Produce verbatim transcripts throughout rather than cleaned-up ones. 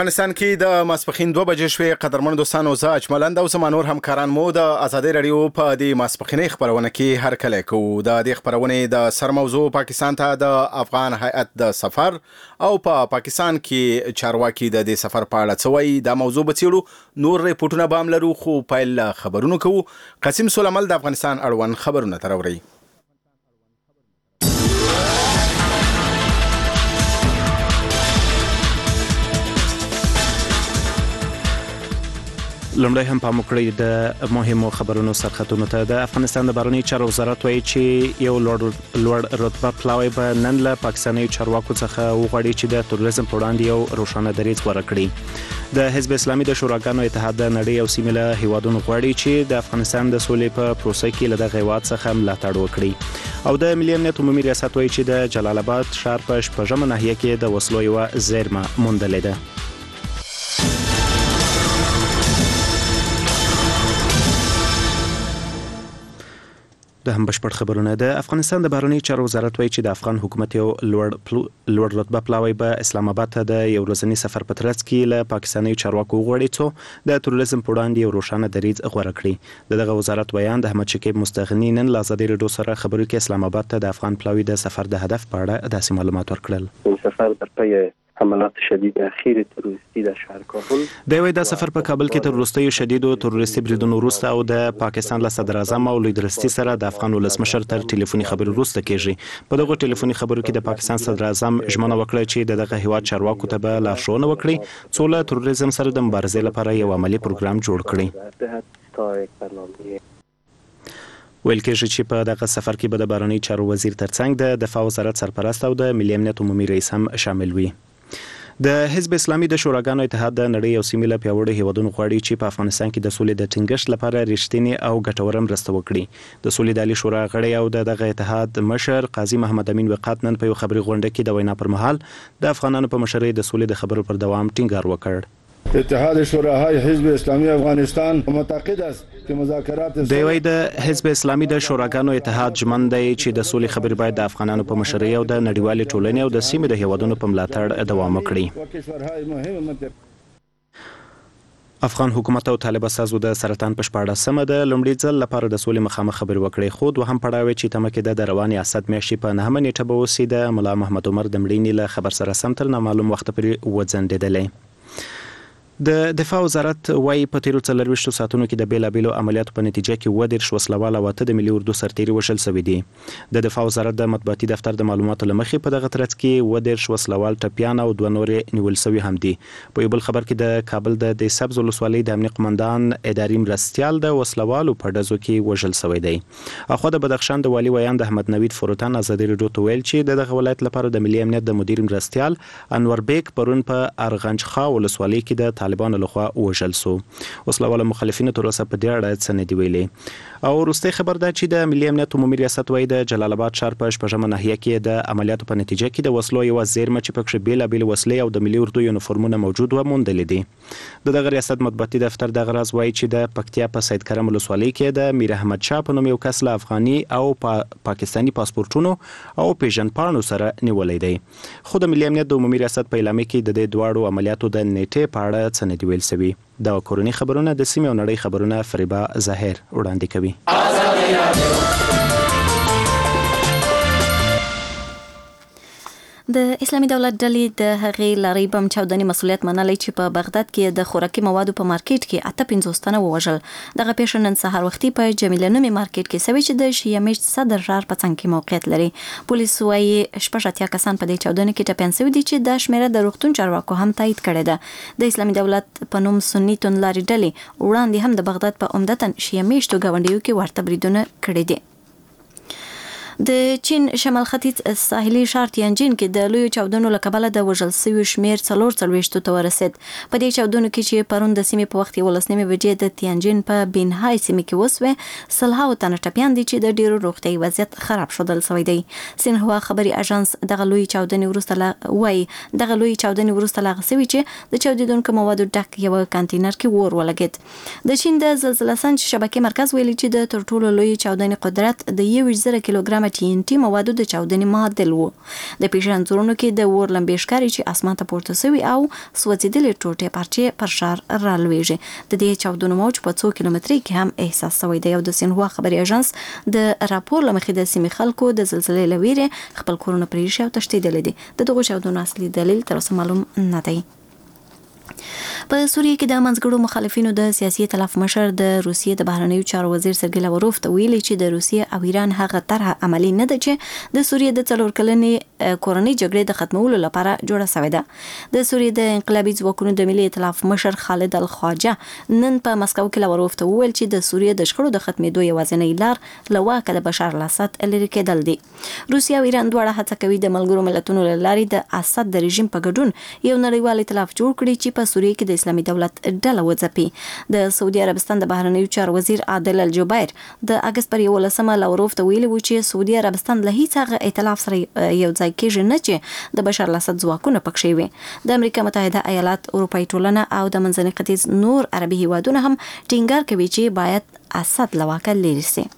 افغانستان کې د ماسپخین دوه بجې شوې قدرمن دوستانو زه اجملند او زما نور همکاران مو د ازادي رادیو په د ماسپخینۍ خبرونه کې هر کله کوو. د دې خبرونې د سرموضوع پاکستان ته د افغان هیئت د سفر او په پا پاکستان کې چارواکي د دې سفر په اړه څه وایي دا موضوع به څېړو. نور ریپورټونه به هم لرو خو پیل خبرونه کوو. قاسم سلیمل د افغانستان اړوند خبرونه تراوري. لمړی هم پام وکړئ د مهمو خبرونو سرخطونو ته. د افغانستان د بهرنیو چارو وزارت وایي چې یو لوړ لوړ رتبه پلاوی به نن له پاکستاني چارواکو څخه وغواړي چې د تروریزم په وړاندې یو روښانه دریځ غوره کړي. د حزب اسلامي د شوراګانو اتحاد د نړۍ او سیمې له هیوادونو غواړي چې د افغانستان د سولې په پروسه کې له دغه هیواد څخه ملاتړ وکړي. او د ملي امنیت عمومي ریاست وایي چې د جلال آباد ښار په شپږمه ناحیه کې د وسلو یوه زیرمه موندلې ده. د هم بشپړ خبرونه. د افغانستان د بهرنیو چارو وزارت وایي چې د افغان حکومت یو لوړ پلو لوړ رتبه پلاوی به اسلام آباد ته د یو ورځني سفر په ترڅ کې له پاکستاني چارواکو وغواړي څو د تروریزم په وړاندې یو روښانه دریځ غوره کړي. د دغه وزارت بیان د احمد شکیب مستغنی نن له ازادي رادیو سره خبرو کې اسلام آباد ته د افغان پلاوی د سفر د هدف په اړه داسې معلومات ورکړل. سفر در پی حملات شدید اخیر تروریستی در شهر کابل. د وی د سفر په کابل کې تروریستي شدید او تروریستي بریدونو وروسته او د پاکستان له صدر اعظم او لیدرستي سره د افغان ولسمشر تر ټلیفوني خبرو وروسته کېږي. په دغه ټلیفوني خبرو کې د پاکستان صدر اعظم ژمنه وکړه چې دغه هیواد چارواکو ته به لارښوونه وکړي څو له تروریزم سره د مبارزې لپاره یو عملی پروګرام جوړ کړي. ویل کېږي چې په دغه سفر کې به د بهرنیو چارو وزیر ترڅنګ د دفاع وزارت سرپرست او د ملي امنیت عمومي رئیس هم شامل وي. د حزب اسلامي د شوراګانو اتحاد د نړۍ او سیمې له پیاوړو هیوادونو غواړي چې په افغانستان کې د سولې د ټینګښت لپاره رښتینی او ګټوره مرسته وکړي. د سولې د عالي شورا غړی او د دغه اتحاد مشر قاضي محمد امین وقات نن په یو خبري غونډه کې د وینا پر مهال د افغانانو په مشرۍ د سولې د خبرو پر دوام ټینګار وکړ. اتحاد شوراهای حزب اسلامی افغانستان معتقد است که مذاکرات د وی د حزب اسلامی د شوراګانو اتحاد ژمن دی چې د سولې خبرې باید د افغانانو په مشرۍ او د نړیوالې ټولنې او د سیمې د هیوادونو په ملاتړ دوام وکړي. افغان حکومت او طالب اساسو د سرطان په شپاړسمه د لومړي ځل لپاره د سولې مخامخ خبرې وکړې. خو دوهم پړاو چې تمه کېده د روانې اسد میاشتې په نهمه نیټه به وسي د ملا محمد عمر د مړینې له خبر سره سم تر نامعلوم وخت پورې وځنډېدلې. د دفاع وزارت وايي په تیرو څلرويشتو ساعتونو کې د بیلابیلو عملیاتو په نتیجه کې اووه دېرش وسلوال او اته د ملي اردو سرتیري وژل شوي دي. د دفاع وزارت د مطبوعاتي دفتر د معلوماتو له مخې په دغه ترڅ کې اووه دېرش وسلوال ټپیان او دوه نورې نیول شوي هم دي. په یو بل خبر کې د کابل د د سبز ولسوالۍ د امنیه قمندان اداري مرستیال د وسلوالو په ډزو کې وژل شوی دی. اخو د بدخشان د والي ویان د احمد نوید فروتان ازادي رادیو ته ویل چې دغه ولایت لپاره د ملي امنیت د مدیر مرستیال انور بیگ پرون په ارغنج خا ولسوالۍ کې د طالبانو لخوا وژل شو. وسلواله مخالفینو تر اوسه په دې اړه څه نه دی ویلي. او وروستۍ خبر ده چې د ملي امنیت عمومي ریاست وایي د جلال آباد ښار په شپږمه ناحیه کې د عملیاتو په نتیجه کې د وسلو یوه زیرمه چې پکې بیلابیل وسلې او د ملي اردو یونیفورمونه موجود و موندلې دي. د دغه ریاست مطبوعاتي دفتر دغه راز وایي چې د پکتیا په سید کرم ولسوالۍ کې د میر احمد شاه په نوم یو کس له افغاني او پا پاکستاني پاسپورتونو او پیژندپاڼو سره نیولې دی. خو د ملي امنیت د عمومي ریاست په اعلامیه کې د دې دواړو عملیاتو د نیټې په اړه څه نه دی ویل شوي. دا کورني خبرونه د سیمې او نړۍ خبرونه فریبا ظاهر وړاندې کوي. د اسلامي دولت ډلې د هغې لارۍ بم چاودنې مسؤلیت منلی چې په بغداد کې د خوراکي موادو په مارکیټ کې اته پنځوس تنه ووژل. دغه پیښه نن سهار وختي په جمیله نومي مارکیټ کې شوې چې د شیعه مېشت صدر ښار په څنګ کې موقعیت لري. پولیس وایي شپږ اتیا کسان په دې چاودنې کې ټپیان شوي دي چې دا شمیره د روغتون چارواکو هم تایید کړې ده. د اسلامي دولت په نوم سني توندلارې ډلې وړاندې هم د بغداد په عمدتاً شیعه مېشتو ګاونډیو کې ورته بریدونه کړي دي. د چین شمال ختیځ ساحلي ښار تیانجین کې د لویو چاودنو له کبله د وژل شویو شمېر څلور څلوېښتو ته ورسېد. په دې چاودنو کې چې پرون د سیمې په وخت یولس نیمې بجې د تیانجین په بینهای سیمې کې وسوې سلهاوو تنه ټپیان دي چې د ډېرو روغتیايي وضعیت خراب ښودل شوی دی. سینهوا خبري اژانس دغه لوی چاودنې وروسته وایي دغه لوی چاودنې وروسته لا غسوي چې د چاودېدونکو موادو ډک یو کانټینر کې اور ولګېد. د چین د زلزله سنج شبکې مرکز ویلي چې د تر ټولو لوی چاودنې قدرت د یو زره کیلوګرامه ټي ان ټي موادو د چاودنې معدل وو. د پیښې انځورونو کې د اور لمبې ښکاري چې اسمان ته پورته شوي او سوځېدلې ټوټې پارچې پر شار رالوېږي. د دې چاودنو موج په څو کیلومتري کې هم احساس شوی دی او د سینهوا خبري اژانس د راپور لمخې د سیمې خلکو د زلزلې لویره خپل کورونه پرېښي او تښتېدلي دي. د دغو چاودنو اصلي دلیل تر اوسه معلوم نه دی. په سوریه کې د منځګړو مخالفینو د سیاسي ائتلاف مشر د روسیې د بهرنیو چارو وزیر سرګی لاوروف ته ویلي چې د روسیې او ایران هغه طرحه عملی نه ده چې د سوریې د څلور کلنې کورنۍ جګړې د ختمولو لپاره جوړه شوې ده. د سوریې د انقلابي ځواکونو د ملي ائتلاف مشر خالد الخواجه نن په مسکو کې لاوروف ته وویل چې د سوریې د شخړو د ختمېدو یوازینی لار له واکه د بشار الاسد لرې کېدل دي. روسیه او ایران دواړه هڅه کوي د ملګرو ملتونو له لارې د اسد د رژیم په ګډون یو نړیوال ائتلاف جوړ کړي چې په سوریه کې د اسلامي دولت ډله وځپي. د سعودي عربستان د بهرنیو چارو وزیر عادل الجبیر د اگست پر یولسمه لاوروف ته ویلي و چې سعودي عربستان له هیڅ هغه ائتلاف سره یو ځای کېږي نه چې د بشار الاسد ځواکونه پکښې وي. د امریکا متحده ایالات، اروپایي ټولنه او د منځني ختیځ نور عربي هیوادونه هم ټینګار کوي چې باید اسد له واکه لرې شي.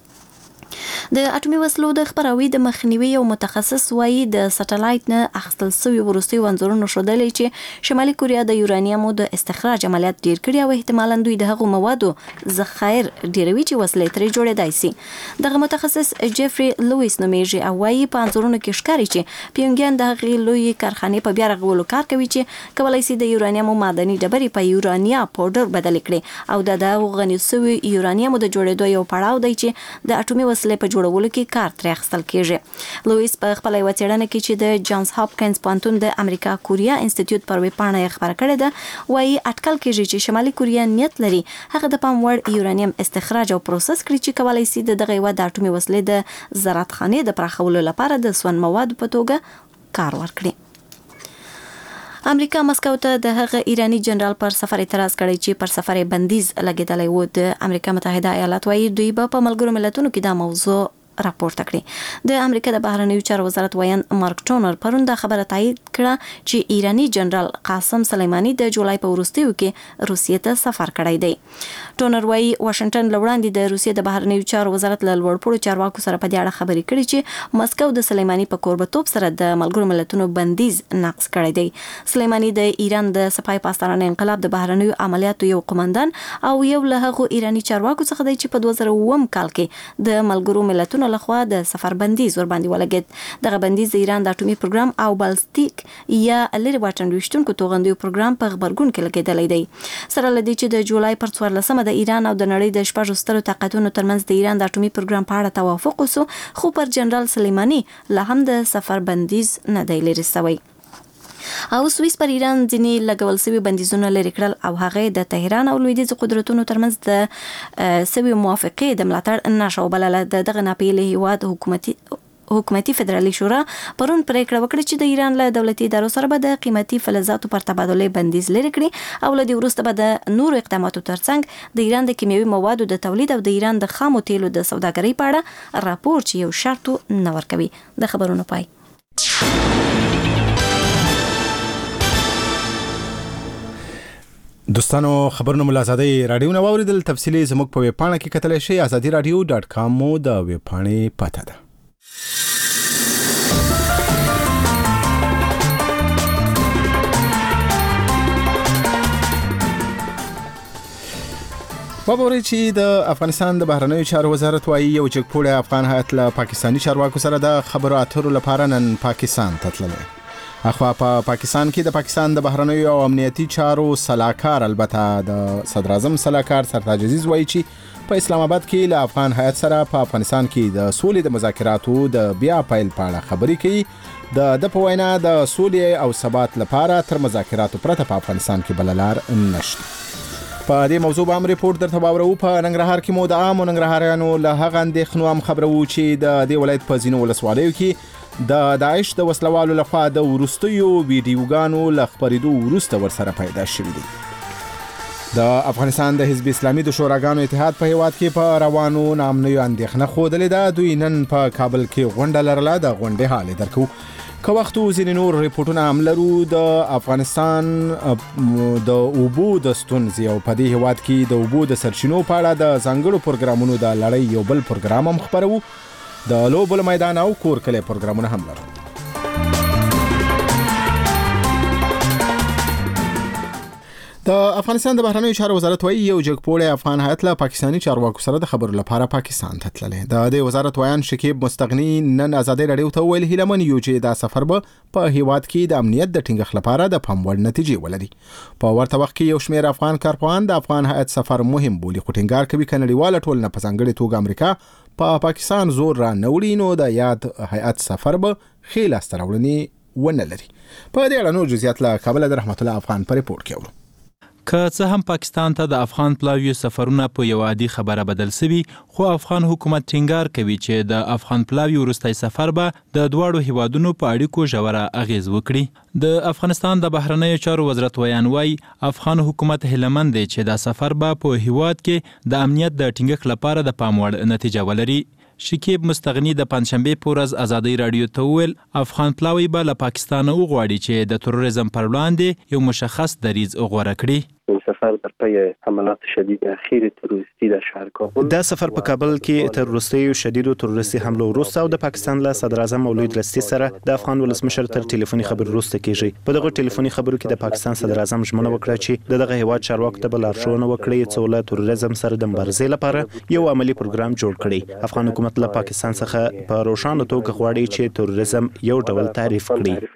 د اټومي وسلو د خبروي د مخنیوي یو متخصص وایي د سټلایټ نه اخیستل شوي وروستیو انځورونو ښودلي چې شمالي کوریا د یورانیمو د استخراج عملیات ډیر کړي او احتمالاً دوی د هغو موادو ذخایر ډیروي چې وسلې ترې جوړېدای شي. دغه متخصص جيفري لویس نومیږي او وایي په انځورونو کې ښکاري چې پیونګیان د هغې لویې کارخانې په بیا رغولو کار کوي چې کولی شي د یورانیمو معدني ډبرې په یورانیا پاوډر بدلې کړي او د دغو غني شوي یورانیمو د جوړېدو یو پړاو دی چې د اټومي وسلې په جوړولو کې کار ترې اخیستل کېږي. لویس په خپله یوه څېړنه کې چې د جانز هاپکینز پوهنتون د امریکا کوریا انسټیټیوټ پر ویبپاڼه یې خپره کړې ده وایي اټکل کېږي چې شمالي کوریا نیت لري هغه د پام وړ یورانیم استخراج او پروسس کړي چې کولی شي د دغه هېواد د اټومي وسلې د زراعتخانې د پراخولو لپاره د سون موادو په توګه کار ورکړي. امریکا مسکو ته د هغه ایرانی جنرال پر سفر اعتراض کړی چې پر سفر بندیز لګیدلی و. د امریکا متحده ایالات وایي دوی به په ملګرو ملتونو کې دا موضوع راپورته کړي. د امریکا د بهرنیو چارو وزارت ویان مارک ټونر پرون دا خبره تایید کړه چې ایرانی جنرال قاسم سلیمانی د جولای په وروستیو کې روسیې ته سفر کړی دی. ټونر وایي واشنگټن له وړاندې د روسیې د بهرنیو چارو وزارت له لوړپوړو چارواکو سره په دې اړه خبرې کړي چې مسکو د سلیمانی په کوربتوب سره د ملګرو ملتونو بندیز نقض کړی دی. سلیمانی د ایران د سپای پاسدارانه انقلاب د بهرنیو عملیاتو یو قومندان او یو له هغو ایرانی چارواکو څخه دی چې په دوه زره اووم کال کې د ملګرو ملتونو لخوا د سفر بندیز ور باندې ولګید. دغه بندیز د ایران د اټومي پروګرام او بالستیک یا لري واټن ویشتونکو توغندیو پروګرام په خبرګون کې لګیدلی دی. سره له دې چې د جولای پر څوارلسمه د ایران او د نړۍ د شپږو سترو طاقتونو ترمنځ د ایران د اټومي پروګرام په اړه توافق وسو، خو پر جنرال سلیمانی لا هم د سفر بندیز نه دی لرې شوی. او سویس پر ایران ځینې لګول شوي بندیزونه لرې کړل او هغه د تهران او لویدیځ قدرتونو ترمنځ د سوي موافقې د ملاتړ نښه وبلله. د دغه ناپېیلي هیواد حکومتي حکومتي فدرالي شورا پرون پریکړه وکړه چې د ایران له دولتي ادارو سره به د قیمتي فلزاتو پر تبادله بندیز لرې کړي او له دې وروسته به د نورو اقداماتو ترڅنګ د ایران د کیمیاوي موادو د تولید او د ایران د خامو تیلو د سوداګرۍ په اړه راپور چې یو شرط نه ورکوي. د خبرونو پای. دوستانو خبرونه مو له ازادۍ راډیو نه واوریدل. تفصیلي زموږ په ویب پاڼه کې کتلی شئ. ازادي راډیو ډاټ کام مو د ویب پاڼې پته ده. وګورئ چې د افغانستان د بهرنیو چارو وزارت وایي یو جګپوړی افغان هیات له پاکستاني چارواکو سره د خبرو اترو لپاره نن پاکستان ته تللی. اخوا په پاکستان کې د پاکستان د بهرنیو او امنیتي چارو سلاکار، البته د صدر اعظم سلاکار سرتاج عزیز وایي چې په اسلام آباد کې له افغان هیات سره په افغانستان کې د سولې د مذاکراتو د بیا پیل په اړه خبرې کوي. د د په وینا د سولې او ثبات لپاره تر مذاکراتو پرته په افغانستان کې بل لار نشته. په دې موضوع به هم ریپورت درته واورو. په ننګرهار کې مو د عامو ننګرهاریانو له هغه اندېښنو هم خبرو چې د دې ولایت په ځینو ولسوالیو کې د داعش د وسلوالو لخوا د وروستیو ویډیوګانو له خپرېدو وروسته ورسره پیدا شوي دي. د افغانستان د حزب اسلامي د شوراګانو اتحاد په هیواد کې په روانو ناامنیو اندېښنه ښودلې ده. دوی نن په کابل کې غونډه لرله. د غونډې حال یې درکو. که وختو ځینې نور ریپورټونه هم لرو. د افغانستان د اوبو د ستونزې او په دې هیواد کې د اوبو د سرچینو په اړه د ځانګړو پروګرامونو د لړۍ یو بل پروګرام هم خپرو. د لوبو میدان او کور کلی پروګرامونه هم لرو. د افغانستان د بهرنیو چارو وزارت وايي یو جګپوړی افغان هیئت له پاکستاني چارواکو سره د خبرو لپاره پاکستان ته تللی. د دې وزارت وایان شکیب مستغنی نن ازادي رادیو ته ویل هیلمن یو چې دا سفر به په هیواد کې د امنیت د ټینګښت لپاره د پام وړ نتیجې ولري. په ورته وخت کې یو شمېر افغان کارپوهان د افغان هیئت سفر مهم بولي، خو ټینګار کوي چې نړیواله ټولنه په ځانګړې توګه امریکا په پا پاکستان زور را نوړي نو د یاد هیئت سفر به ښې لاسته راوړنې ونه لري. په دې اړه نور جزئیات له کابل د رحمت الله افغان په ریپورت کې اورو. که څه هم پاکستان ته د افغان پلاویو سفرونه په یو عادي خبره بدل سوي، خو افغان حکومت ټینګار کوي چې د افغان پلاویو وروستی سفر به د دواړو هیوادونو په اړیکو ژوره اغیز وکړي. د افغانستان د بهرنیو چارو وزارت ویان وايي افغان حکومت هیلمن دی چې دا سفر به په هیواد کې د امنیت د ټینګښت لپاره د پام وړ نتیجه ولري. شکیب مستغنی د پنځشنبه په ورځ ازادي رادیو ته ویل افغان پلاوی به له پاکستان وغواړي چې د تروریزم پر وړاندې یو مشخص دریځ غوره کړي. سفر در پی حملات شدید اخیر تروریستی در شهر کابل. دا سفر په کابل کې تروریستي او شدیدو تروریستي حملو وروسته او د پاکستان له صدر اعظم مولود لستی سره د افغان ولسمشر تر ټلیفوني خبرو وروسته کیږي. په دغه ټلیفوني خبرو کې د پاکستان صدر اعظم ژمنه وکړه چې دغه هیواد چارواکو ته لارښوونه وکړي چې له تروریزم سره د مبارزې لپاره یو عملی پروګرام جوړ کړي. افغان حکومت له پاکستان څخه په روښانه توګه غواړي چې تروریزم یو ډول تعریف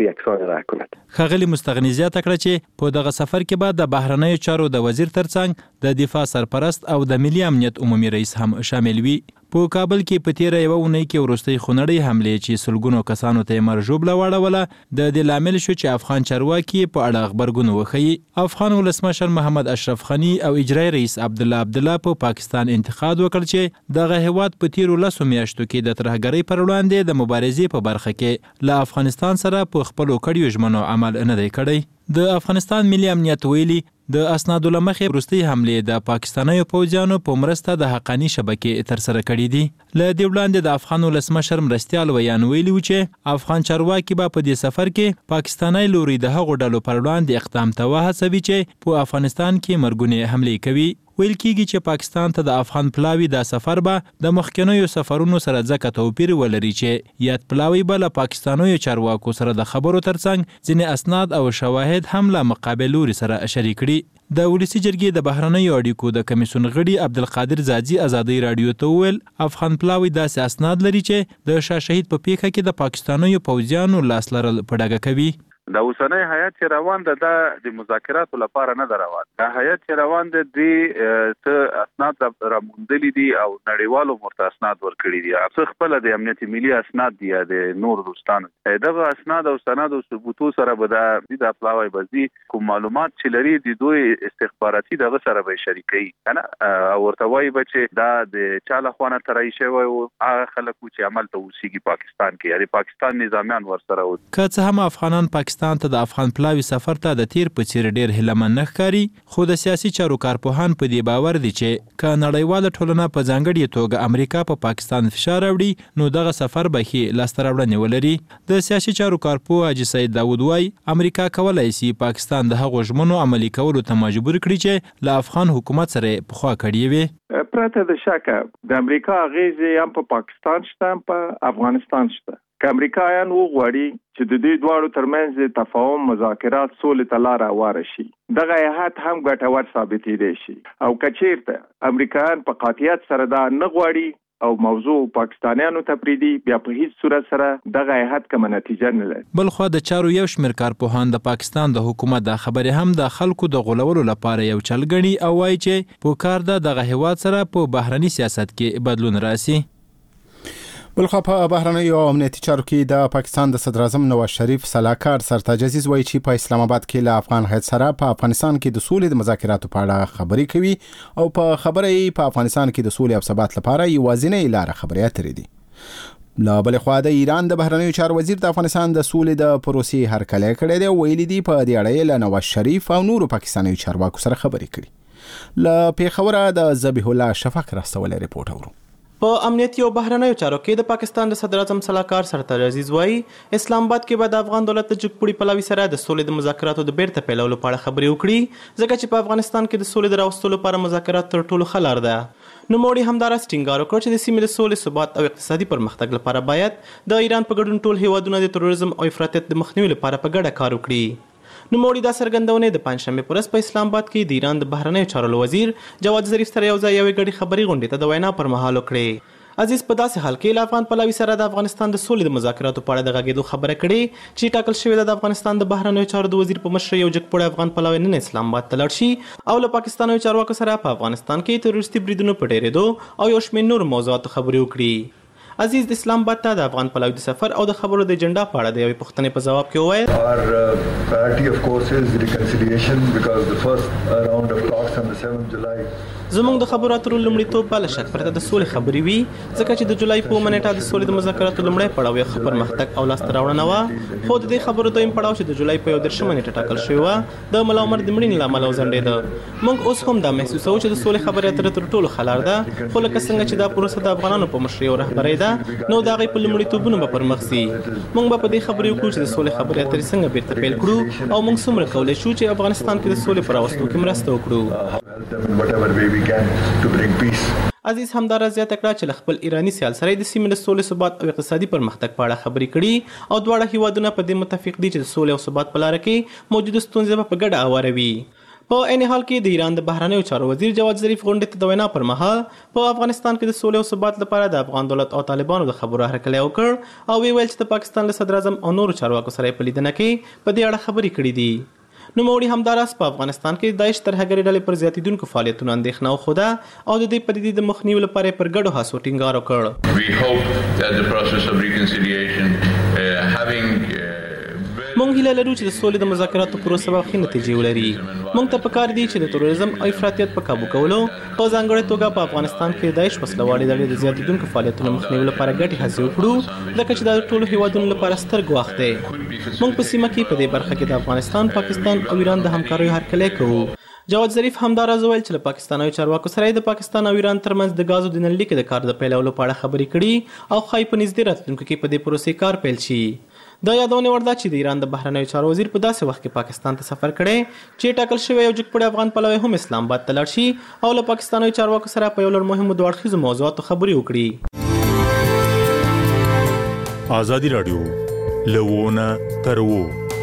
کړي. ښاغلي مستغنی زیاته کړه چې په دغه سفر کې به د بهرنیو چارو د وزیر ترڅنګ د دفاع سرپرست او د ملي امنیت عمومي رئیس هم شامل وي. په کابل کې په تیره یوه اونۍ کې وروستۍ خونړۍ حملې چې سلګونو کسانو ته یې مرژوبله واړوله د دې لامل شو چې افغان چارواکي په اړه غبرګون وښیي. افغان ولسمشر محمد اشرف غني او اجرایي رئیس عبدالله عبدالله په پاکستان انتقاد وکړ چې دغه هیواد په تیرو لسو میاشتو کې د ترهګرۍ پر وړاندې د مبارزې په برخه کې له افغانستان سره په خپلو کړیو ژمنو عمل نه دی کړی. د افغانستان ملي امنیت ویلي د اسنادو له مخې وروستۍ حملې د پاکستانیو پوځیانو په مرسته د حقاني شبکې ترسره کړي دي. له دې وړاندې د افغان ولسمشر مرستیال ویان ویلي و چې افغان چارواکي به په دې سفر کې پاکستاني لوري د هغو ډلو پر وړاندې اقدام ته وهڅوي چې په افغانستان کې مرګونې حملې کوي. ویل کېږي چې پاکستان ته د افغان پلاوی دا سفر به د مخکنیو سفرونو سره ځکه توپیر ولري چې یاد پلاوی به له پاکستانیو چارواکو سره د خبرو ترڅنګ ځینې اسناد او شواهد هم له مقابل لوري سره شریک کړي. د ولسی جرګې د بهرنیو اړیکو د کمیسیون غړي عبدالقادر زاځي ازادي رادیو ته ویل افغان پلاوی داسې اسناد لري چې د شاه شهید په پیښه کې د پاکستانیو پوځیانو لاس لرل په ډاګه کوي. د اوسنۍ هیات چې روان ده دا د مذاکراتو لپاره نه ده روان. دا هیات چې روان ده د څه اسناد راوندلي دي او نړیوالو مرته اسناد ورکړي دي. څه خپل د امنیت ملي اسناد دي د نور دوستانو دغه اسناد او سند او ثبوتو سره به د پلاوی بزي کوم معلومات چې لري د دوی استخباراتي دغه سره به شریکي کنه او ورته وایي چې دا د چاله خوانه ترای شوی او هغه خلکو چې عمل ته وسیږي پاکستان کې یعنی پاکستان نظامیان ورسره و. که څه هم افغانان پاکستان ته د افغان پلاوی سفر ته د تیر په څیر ډیر هیلمن نه ښکاري، خو د سیاسي چارو کارپوهان په دې باور دي چې که نړیواله ټولنه په ځانګړې توګه امریکا په پا پاکستان فشار راوړي نو دغه سفر به ښې لاسته راوړنې ولري. د سیاسي چارو کارپوه حاجي سید داود وایي امریکا کولی شي پاکستان د هغو ژمنو عملي کولو ته مجبور کړي چې له افغان حکومت سره پخوا کړي وي. پرته د شکه د امریکا اغیزې هم په پاکستان شته هم په افغانستان شته. که امریکایان وغواړي چې د دې دواړو ترمنځ تفاهم مذاکرات سولې ته لاره هواره شي دغه هیات هم ګټور ثابتېدی شي او که چیرته امریکایان په قاطعیت سره دا نه غواړي او موضوع پاکستانیانو ته پریدي بیا په هیڅ صورت سره دغه هیات کومه نتیجه نه لري. بلخو د چارو یو شمېر کارپوهان د پاکستان د حکومت د خبرې هم د خلکو د غولولو لپاره یو چل ګڼي او وایي چې په کار ده دغه هیواد سره په بهرني سیاست کې بدلون راسي. بلخو په بهرنیو امنیتي چارو کې د پاکستان د صدر اعظم نواز شریف سلاکار سرتاج عزیز وایي چې په اسلام آباد کې له افغان هیات سره په افغانستان کې د سولې د مذاکراتو په اړه خبرې کوي او په خبره یې په افغانستان کې د سولې او ثبات لپاره یوازینۍ لاره خبرې اترې دي. له بلې خوا د ایران د بهرنیو چارو وزیر د افغانستان د سولې د پروسې هرکلی کړی دی. ویلي دي په دې اړه له نواز شریف او نورو پاکستاني چارواکو سره خبرې کړي. له پیښوره د ذبیح الله شفق راستولی ریپورت اورو. په امنیتي او بهرنیو چارو کې د پاکستان د صدر اعظم صلاحکار سرتاج عزیز وایي اسلام آباد کې به د افغان دولت د جګپوړي پلاوي سره د سولې د مذاکراتو د بیرته پیلولو په اړه خبرې وکړي ځکه چې په افغانستان کې د سولې د راوستلو لپاره مذاکرات تر ټولو ښه لار ده. نوموړي همداراز ټینګار وکړ چې د سیمې د سولې ثبات او اقتصادي پرمختګ لپاره باید د ایران په ګډون ټول هیوادونه د تروریزم او افراطیت د مخنیوي لپاره په ګډه کار وکړي. نوموړي دا څرګندونه د پنځشنبې په ورځ په اسلام آباد کې د ایران د بهرنیو چارو وزیر جواد ظریف سره یو ځای یوې ګډې خبري غونډې ته د وینا پر مهال وکړې. عزیز په داسې حال کې له افغان پلاوي سره د افغانستان د سولې د مذاکراتو په اړه د غږېدو خبره کړې چې ټاکل شوې ده د افغانستان د بهرنیو چارو د وزیر په مشرۍ یو جګپوړی افغان پلاوی نن اسلام آباد ته لاړ شي او له پاکستاني چارواکو سره په افغانستان کې تروریستي بریدونو په ډېرېدو او یو شمېر نور موضوعاتو خبرې وکړي. عزیز د اسلام آباد ته د افغان پلاوي د سفر او د خبرو د اجنډا په اړه د یوې پوښتنې په جواب کې وویل Our priority of course is reconciliation because the first round of talks on the seventh of July زموږ د خبرو اترو لومړیتوب به له شک پرته د سولې خبرې وي ځکه چې د جولای په اوومه نیټه د سولې د مذاکراتو لومړی پړاو یې ښه پرمختګ او لاسته راوړنه وه خو د دې خبرو دویم پړاو چې د جولای په یو دېرشمه نیټه ټاکل شوې وه د ملا عمر د مړینې له امله وځنډېده. موږ اوس هم دا محسوسوو چې د سولې خبرې اترې تر ټولو ښه لار ده خو لکه څنګه چې دا پروسه د افغانانو په مشرۍ او رهبرۍ ده نو د هغې په لومړیتوبونو به پرمخ ځي. موږ به په دې خبرې وکړو چې د سولې خبرې اترې څنګه بېرته پیل کړو او موږ څومره کولی شو چې افغانستان کې د سولې په راوستو کې مرسته وکړو. عزیز همدارا زیاته کړه چې له خپل ایراني سیال سره د سیمې د سولې ثبات او اقتصادي پرمختګ په اړه خبرې کړي او دواړه هیوادونه په دې متفق دي چې د سولې او ثبات په لاره کې موجوده ستونزې به په ګډه هواروي. په عین حال کې د ایران د بهرنیو چارو وزیر جواد ظریف غونډې ته د وینا پر مهال په افغانستان کې د سولې او ثبات لپاره د افغان دولت او طالبانو د خبرو هرکلی وکړ او ویل چې د پاکستان له صدر اعظم او نورو چارواکو سره په لیدنه کې په دې اړه خبرې کړې دي. نوموړي همداراز په افغانستان کې داعش ترهګرې ډلې پر زیاتېدونکو فعالیتونو اندېښنه وښوده او د دې پدیدې د مخنیوي لپاره یې پر ګډو هڅو ټینګار وکړ. موږ هیله لرو چې د سولې د مذاکراتو پروسه به ښې نتیجې ولري. موږ ته پکار دي چې د تروریزم او افراطیت په کابو کولو په ځانګړې توګه په افغانستان کې د داعش وسلوالې ډلې د زیاتېدونکو فعالیتونو مخنیوي لپاره ګډې هڅې وکړو ځکه چې دا د ټولو هیوادونو لپاره ستر ګواښ دی. موږ په سیمه کې په دې برخه کې د افغانستان، پاکستان او ایران د همکاریو هرکلی کوو. جواد ظریف همداراز وویل چې له پاکستاني چارواکو سره د پاکستان او ایران ترمنځ د غازو د نللیک د کار د پیلولو په اړه خبرې کړي او ښایي په نږدې راتلونکي کې په دې پروسې کار پیل شي. دا یادونه ورده چې د ایران د بهرنیو چارو وزیر په داسې وخت کې پاکستان ته سفر کړی چې ټاکل شوی یو جګپوړی افغان پلوی هم اسلام آباد ته لاړ شي او له پاکستاني چارواکو سره په یو لړ مهمو دوه اړخیزو موضوعاتو خبرې وکړي. ازادي راډیو لوونه ترو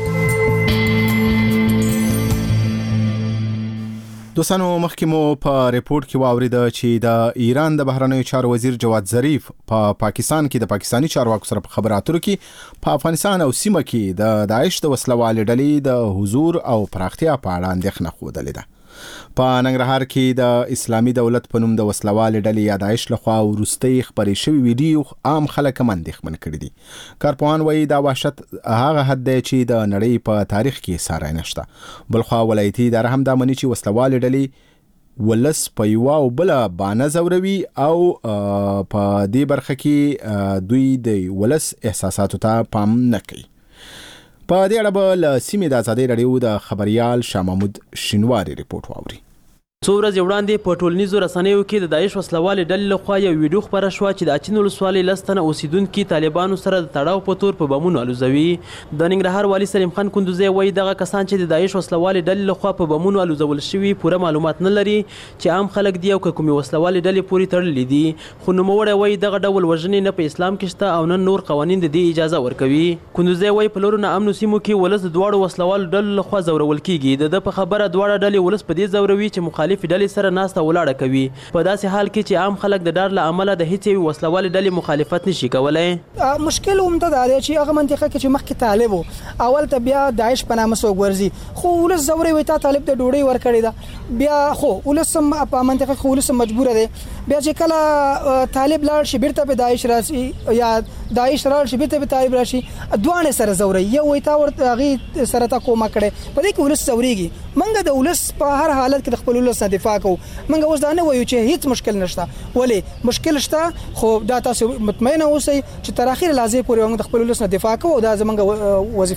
دوستانو مخکې مو په ریپورت کې واوریده چې د ایران د بهرنیو چارو وزیر جواد ظریف په پا پاکستان کې د پاکستاني چارواکو سره په خبرو اترو کې په افغانستان او سیمه کې د داعش د وسلوالې ډلې د حضور او پراختیا په اړه اندېښنه ښودلې ده. په ننګرهار کې د اسلامي دولت په نوم د وسلوالې ډلې یا داعش لخوا وروستۍ خپرې شوې ویډیو عام خلک هم اندېښمن کړي دي. کارپوهان وایي دا وحشت هغه حد دی چې د نړۍ په تاریخ کې ساری نشته. بلخوا ولایتي اداره هم دا مني چې وسلوالې ډلې ولس په یوه او بله بانه ځوروي او په دې برخه کې دوی د ولس احساساتو ته پام نه کوي. په دې اړه به له سیمې د ازادۍ راډیو د خبریال شاه محمود شینواري ریپورت واوري. څو ورځې وړاندې په ټولنیزو رسنیو کې د داعش وسلوالې ډلې لخوا یو ویډیو خپره شوه چې د اچین ولسوالۍ لس تنه اوسیدونکي طالبانو سره د تړاو په تور په بمونو الوزوي. د ننګرهار والي سلیم خان کندوزی وایي دغه کسان چې د داعش وسلوالې ډلې لخوا په بمونو الوزول شوي پوره معلومات نه لري چې عام خلک دي او که کومې وسلوالې ډلې پورې تړلې دي. خو نوموړی وایي دغه ډول وژنې نه په اسلام کې شته او نه نور قوانین د دې اجازه ورکوي. کندوزی وایي په لرو نه امنو سیمو کې ولس د دواړو وسلوالو ډلو لخوا ځورول کیږي. د ده په خبره دواړه ډلې ولس په دې ځوروي چې مخالفې ډلې سره ناست ولاړه کوي په داسې حال کې چې عام خلک د ډار له امله د هیڅ یوې وسلوالې ډلې مخالفت نشي کولی. مشکل همدا دا دی چې هغه منطقه کې چې مخکې طالب و اول ته بیا داعش په نامه څوک ورځي خو ولس ځوروي وایي تا طالب ته ډوډۍ ورکړې ده بیا خو ولس هم په منطقه کې ولس مجبوره دی بیا چې کله طالب لاړ شي بیرته په داعش راشي یا داعش لاړ شي بیرته په طالب راشي دواړه سره ځوروي یو وایي تا ورته هغې سره تا کومک کړی په دې کې ولس ځورېږي. موږ د ولس په هر حالت کې د خپل ولس نه دفاع کوو. موږ اوس دا نه وایو چې هیڅ مشکل نشته ولې مشکل شته خو دا تاسو مطمئنه اوسئ چې تر اخره لازم پورې موږ د خپل ولس نه دفاع کوو دا زموږ وظیفه ده.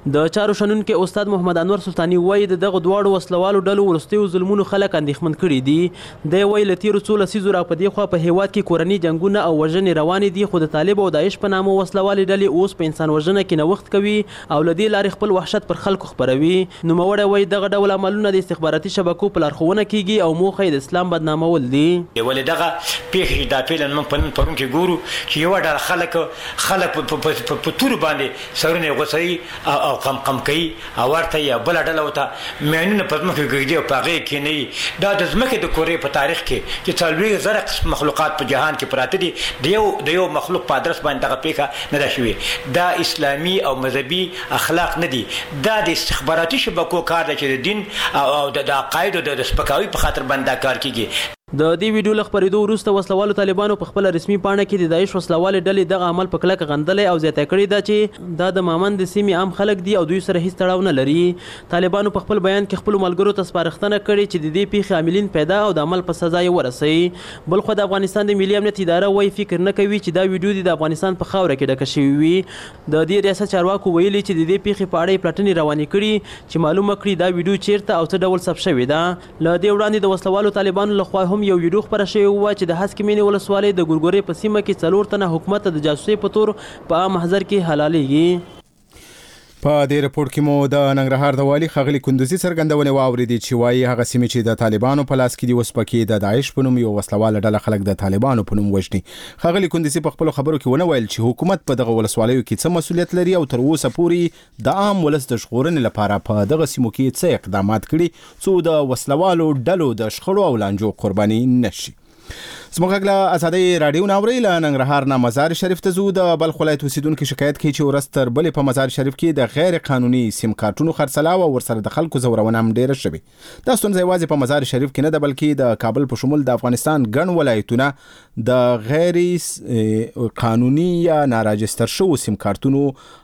د چارو شنونکي استاد محمد انور سلطاني وایي د دغه دواړو وسلوالو ډلو وروستیو ظلمونو خلک اندېښمن کړي دي. دی وایي له تېرو څو لسیزو راپدې خوا په هېواد کې کورني جنګونه او وژنې روانې دي، خو د طالب او داعش په نامه وسلوالې ډلې اوس په انسان وژنه کې نوښت کوي او له دې لارې خپل وحشت پر خلکو خپروي. نوموړی وایي دغه ډول عملونه د استخباراتي شبکو په لارښوونه کیږي او موخه یې د اسلام بدنامول دي. ولې دغه پیښې دا فعلا موږ په نن پرون کې ګورو چې یوه ډله خلک خلک په تورو باندې سرونه یې غوڅوي او قمقم کوي او ورته یې بله ډله ورته میانونه په ځمکه ږدي او په هغې یې کښېنوي. دا د ځمکې د کورې په تاریخ کې چې څلوېښت زره قسم مخلوقات په جهان کې پراته دي، د یو د یو مخلوق په ادرس باندې دغه پیښه نه ده شوې. دا اسلامي او مذهبي اخلاق نه دي، دا د استخباراتي شبکو کار دی چې د دین او د عقایدو د سپکاوي په خاطر باندې دا کار کیږي. د دې ویډیو له خپرېدو وروسته وسلوالو طالبانو په خپله رسمي پاڼه کې د داعش وسلوالې ډلې دغه عمل په کلکه غندلی او زیاته کړې ده چې دا د مامن د سیمې عام خلک دي او دوی سره هیڅ تړاو نه لري. طالبانو په خپل بیان کې خپلو ملګرو ته سپارښتنه کړې چې د دې پیښې عاملین پیدا او د عمل په سزا یې ورسوي. بلخوا د افغانستان د ملي امنیت اداره وایي فکر نه کوي چې دا ویډیو د افغانستان په خاوره کې ډکه شوې وي. د دې ریاست چارواکو ویلي چې د دې پیښې په اړه یې پلټنې روانې کړي چې معلومه کړي دا ویډیو چیرته او څه ډول ثبت شوې ده. له دې وړاندې د وسلوالو طالبانو لخوا هم یو ویډیو خپره شوې وه چې د هسکې مینې ولسوالۍ د ګورګورې په سیمه کې څلور تنه حکومت ته د جاسوسۍ په تور په عام محضر کې حلالېږي. په دې رپورټ کې مو د ننګرهار د والي ښاغلي کندوزي څرګندونې واورېدې چې وایي هغه سیمې چې د طالبانو په لاس کې دي اوس پکې د داعش په نوم یو وسلواله ډله خلک د طالبانو په نوم وژني. ښاغلي کندوزي په خپلو خبرو کې ونه ویل چې حکومت په دغه ولسوالیو کې څه مسؤلیت لري او تر اوسه پورې د عام ولس د ژغورنې لپاره په دغه سیمو کې څه اقدامات کړي څو د وسلوالو ډلو د شخړو او لانجو قرباني نشي. زموږ غږ له ازادۍ راډیو نه اورئ. له ننګرهار نه مزار شریف ته ځو. د بلخ ولایت اوسیدونکي شکایت کوي چې ورځ تر بلې په مزار شریف کې د غیر قانوني سیم کارتونو خرڅلاو او ورسره د خلکو زورونه هم ډیره شوې. دا ستونزه یوازې په مزار شریف کې نه ده بلکې د کابل په شمول د افغانستان ګڼ ولایتونه د غیر قانوني یا ناراجستر شوو سیم کارتونو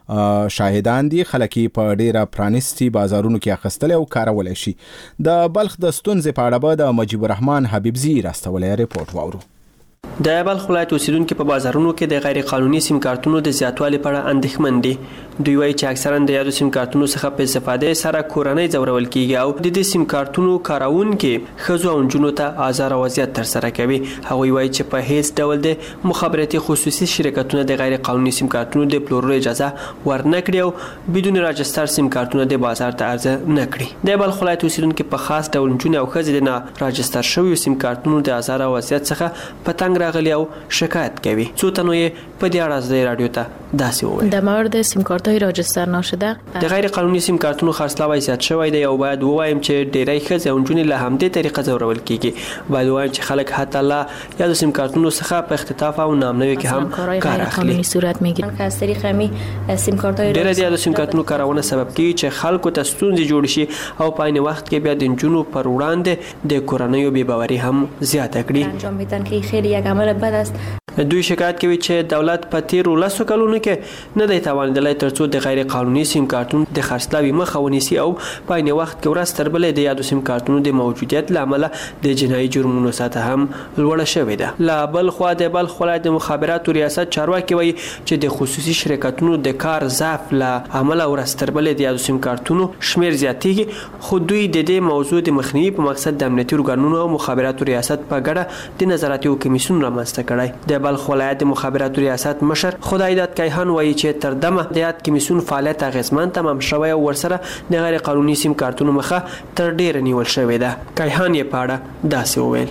شاهدان دي. خلک په ډیره پرانیستي بازارونو کې اخیستل او کارولای شي. د بلخ د ستونزې په اړه به د مجیب الرحمن حبیبزي راستولی رپورټ واورو. د بلخ ولایت اوسیدونکو په بازارونو کې د غیر قانوني سیم کارتونو د زیاتوالي په اړه اندېښمن دي. دوی وایي چې اکثرا د یادو سیم کارتونو څخه په استفادې سره کورنۍ ځورول کیږي او د دې سیم کارتونو کاروونکي ښځو او نجونو ته آزار او اذیت ترسره کوي. هغوی وایي چې په هیڅ ډول د مخابراتي خصوصي شرکتونه د غیر قانوني سیم کارتونو د پلورلو اجازه ورنه کړي او بدون راجستر سیم کارتونه د بازار ته عرضه نه کړي. د بلخ ولایت اوسیدونکو په خاص ډول نجونې او ښځې د نه راجستر شویو سیم کارتونو د آزار او اذیت څخه په تنګ راغلي او شکایت کوي. څو تنو یې په دې اړه ازادي رادیو ته داسې وویل. در مورد سیم کارت‌های راجستر نشده د غیر قانوني سیم کارتونو خرڅلاو زیات شوی دی او باید ووایم چې ډیری ښځې او نجونې له همدې طریقه ځورول کیږي. باید ووایم چې خلک حتی له یادو سیم کارتونو څخه په اختطاف او نامنوي کې هم کار اخلي. صورت میگیره که از طریق همین سیم کارت‌های ډیری د یادو سیم کارتونو کارونه سبب کیږي چې خلکو ته ستونزې جوړ شي او په عین وخت کې بیا د نجونو پر وړاندې د کورنیو بې باوري هم زیاته کړي. انجام میدن که خیلی یک عمل بد است. دوی شکایت کوي چې دولت په تیرو لسو کلونو کې نه دی توانیدلی ترڅو د غیر قانوني سیم کارتون د خرڅلاوي مخه ونیسي او په عین وخت کې ورځ تر بلې د یادو سیم کارتونو د موجودیت له امله د جنایي جرمونو سطح هم لوړه شوې ده. له بل خوا د بلخ ولایت د مخابراتو ریاست چارواکي وایي چې د خصوصي شرکتونو د کار ضعف له امله ورځ تر بلې د یادو سیم کارتونو شمیر زیاتېږي، خو دوی د دې موضوع د مخنیوي په مقصد د امنیتي ارګانونو او مخابراتو ریاست په ګډه د نظارتي کمیسیون رامنځته کړی. د بلخ ولایت د مخابراتو ریاست مشر خدای داد کیهان وایي چې تر دمه د یاد کمیسیون فعالیت اغیزمن تمام شوی او ورسره د غیر قانوني سیم کارتونو مخه تر ډیره نیول شوې ده. کیهان یې په اړه داسې وویل.